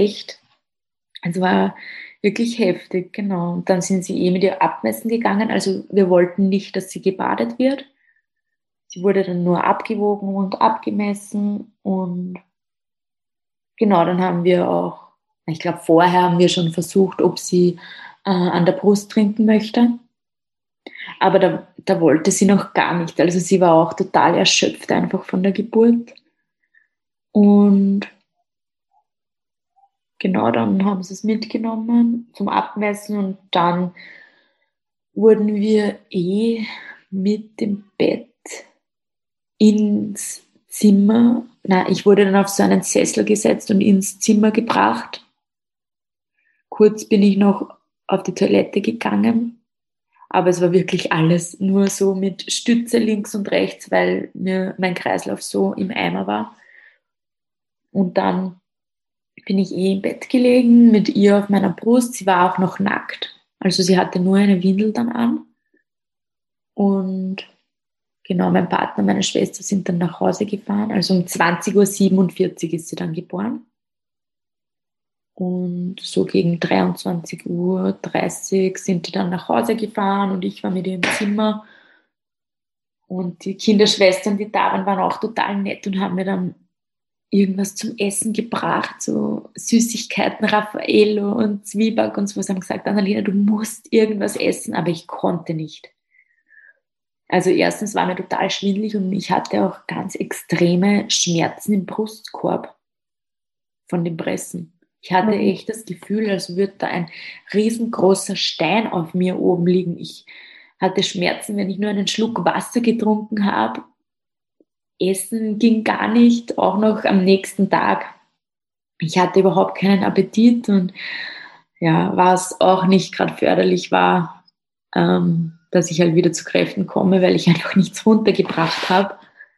wirklich heftig, genau. Und dann sind sie mit ihr abmessen gegangen. Also wir wollten nicht, dass sie gebadet wird. Sie wurde dann nur abgewogen und abgemessen. Und genau, dann haben wir auch, ich glaube, vorher haben wir schon versucht, ob sie an der Brust trinken möchte. Aber da wollte sie noch gar nicht. Also sie war auch total erschöpft einfach von der Geburt. Und genau, dann haben sie es mitgenommen zum Abmessen und dann wurden wir mit dem Bett ins Zimmer. Ich wurde dann auf so einen Sessel gesetzt und ins Zimmer gebracht. Kurz bin ich noch auf die Toilette gegangen, aber es war wirklich alles nur so mit Stütze links und rechts, weil mir mein Kreislauf so im Eimer war. Und dann bin ich im Bett gelegen, mit ihr auf meiner Brust. Sie war auch noch nackt. Also sie hatte nur eine Windel dann an. Und genau, mein Partner und meine Schwester sind dann nach Hause gefahren. Also um 20:47 Uhr ist sie dann geboren. Und so gegen 23:30 Uhr sind die dann nach Hause gefahren und ich war mit ihr im Zimmer. Und die Kinderschwestern, die da waren auch total nett und haben mir dann irgendwas zum Essen gebracht, so Süßigkeiten, Raffaello und Zwieback und sowas, haben gesagt, Annalena, du musst irgendwas essen, aber ich konnte nicht. Also erstens war mir total schwindelig und ich hatte auch ganz extreme Schmerzen im Brustkorb von den Pressen. Ich hatte echt das Gefühl, als würde da ein riesengroßer Stein auf mir oben liegen. Ich hatte Schmerzen, wenn ich nur einen Schluck Wasser getrunken habe. Essen ging gar nicht, auch noch am nächsten Tag. Ich hatte überhaupt keinen Appetit und ja, was auch nicht gerade förderlich war, dass ich halt wieder zu Kräften komme, weil ich einfach nichts runtergebracht habe.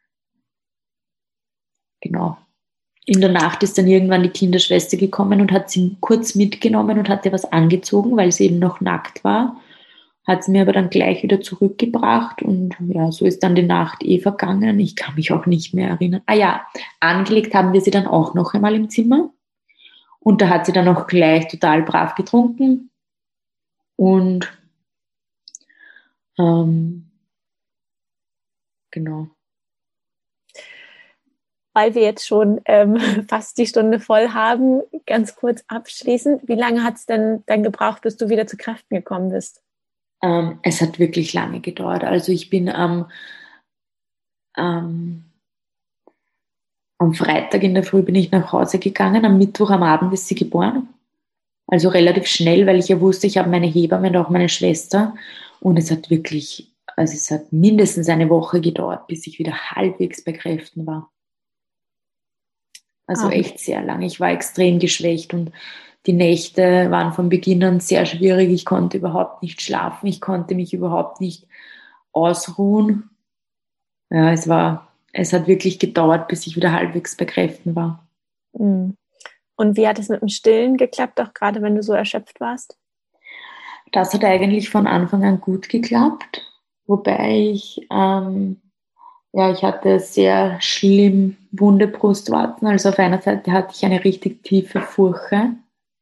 Genau. In der Nacht ist dann irgendwann die Kinderschwester gekommen und hat sie kurz mitgenommen und hat ihr was angezogen, weil sie eben noch nackt war. Hat sie mir aber dann gleich wieder zurückgebracht und ja, so ist dann die Nacht vergangen. Ich kann mich auch nicht mehr erinnern. Ah ja, angelegt haben wir sie dann auch noch einmal im Zimmer und da hat sie dann auch gleich total brav getrunken und genau. Weil wir jetzt schon fast die Stunde voll haben, ganz kurz abschließend. Wie lange hat es denn dann gebraucht, bis du wieder zu Kräften gekommen bist? Es hat wirklich lange gedauert. Also ich bin am Freitag in der Früh bin ich nach Hause gegangen, am Mittwoch am Abend ist sie geboren. Also relativ schnell, weil ich ja wusste, ich habe meine Hebamme und auch meine Schwester. Und es hat mindestens eine Woche gedauert, bis ich wieder halbwegs bei Kräften war. Also echt sehr lang. Ich war extrem geschwächt und die Nächte waren von Beginn an sehr schwierig. Ich konnte überhaupt nicht schlafen. Ich konnte mich überhaupt nicht ausruhen. Ja, es hat wirklich gedauert, bis ich wieder halbwegs bei Kräften war. Und wie hat es mit dem Stillen geklappt, auch gerade wenn du so erschöpft warst? Das hat eigentlich von Anfang an gut geklappt, wobei ich hatte sehr schlimm wunde Brustwarzen. Also auf einer Seite hatte ich eine richtig tiefe Furche.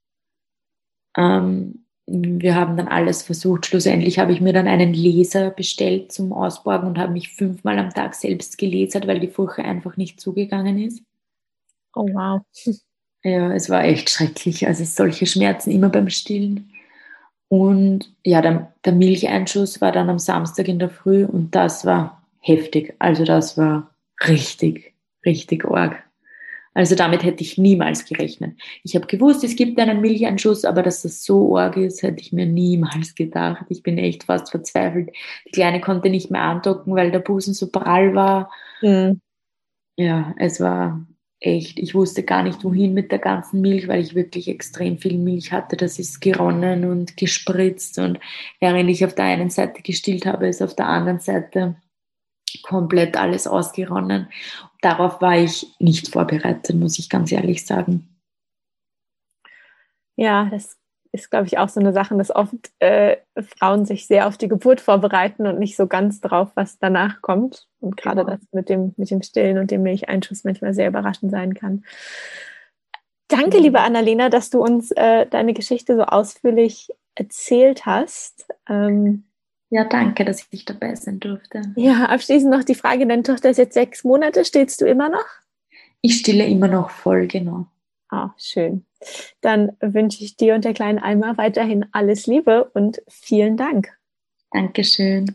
Wir haben dann alles versucht. Schlussendlich habe ich mir dann einen Laser bestellt zum Ausborgen und habe mich 5-mal am Tag selbst gelasert, weil die Furche einfach nicht zugegangen ist. Oh wow. Ja, es war echt schrecklich. Also solche Schmerzen immer beim Stillen. Und ja, der Milcheinschuss war dann am Samstag in der Früh und das war heftig. Also das war richtig, richtig arg. Also damit hätte ich niemals gerechnet. Ich habe gewusst, es gibt einen Milcheinschuss, aber dass das so arg ist, hätte ich mir niemals gedacht. Ich bin echt fast verzweifelt. Die Kleine konnte nicht mehr andocken, weil der Busen so prall war. Mhm. Ja, es war echt, ich wusste gar nicht, wohin mit der ganzen Milch, weil ich wirklich extrem viel Milch hatte. Das ist geronnen und gespritzt und während ich auf der einen Seite gestillt habe, ist auf der anderen Seite komplett alles ausgeronnen. Darauf war ich nicht vorbereitet, muss ich ganz ehrlich sagen. Ja, das ist, glaube ich, auch so eine Sache, dass oft Frauen sich sehr auf die Geburt vorbereiten und nicht so ganz drauf, was danach kommt. Und gerade das mit dem Stillen und dem Milcheinschuss manchmal sehr überraschend sein kann. Danke, liebe Annalena, dass du uns deine Geschichte so ausführlich erzählt hast. Ja, danke, dass ich dabei sein durfte. Ja, abschließend noch die Frage, deine Tochter ist jetzt 6 Monate, stillst du immer noch? Ich stille immer noch voll, genau. Ah, schön. Dann wünsche ich dir und der kleinen Alma weiterhin alles Liebe und vielen Dank. Dankeschön.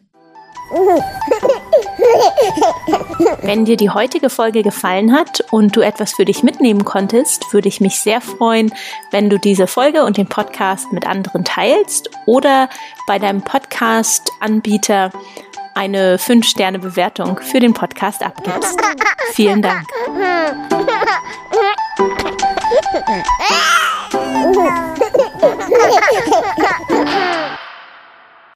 Wenn dir die heutige Folge gefallen hat und du etwas für dich mitnehmen konntest, würde ich mich sehr freuen, wenn du diese Folge und den Podcast mit anderen teilst oder bei deinem Podcast-Anbieter eine 5-Sterne-Bewertung für den Podcast abgibst. Vielen Dank.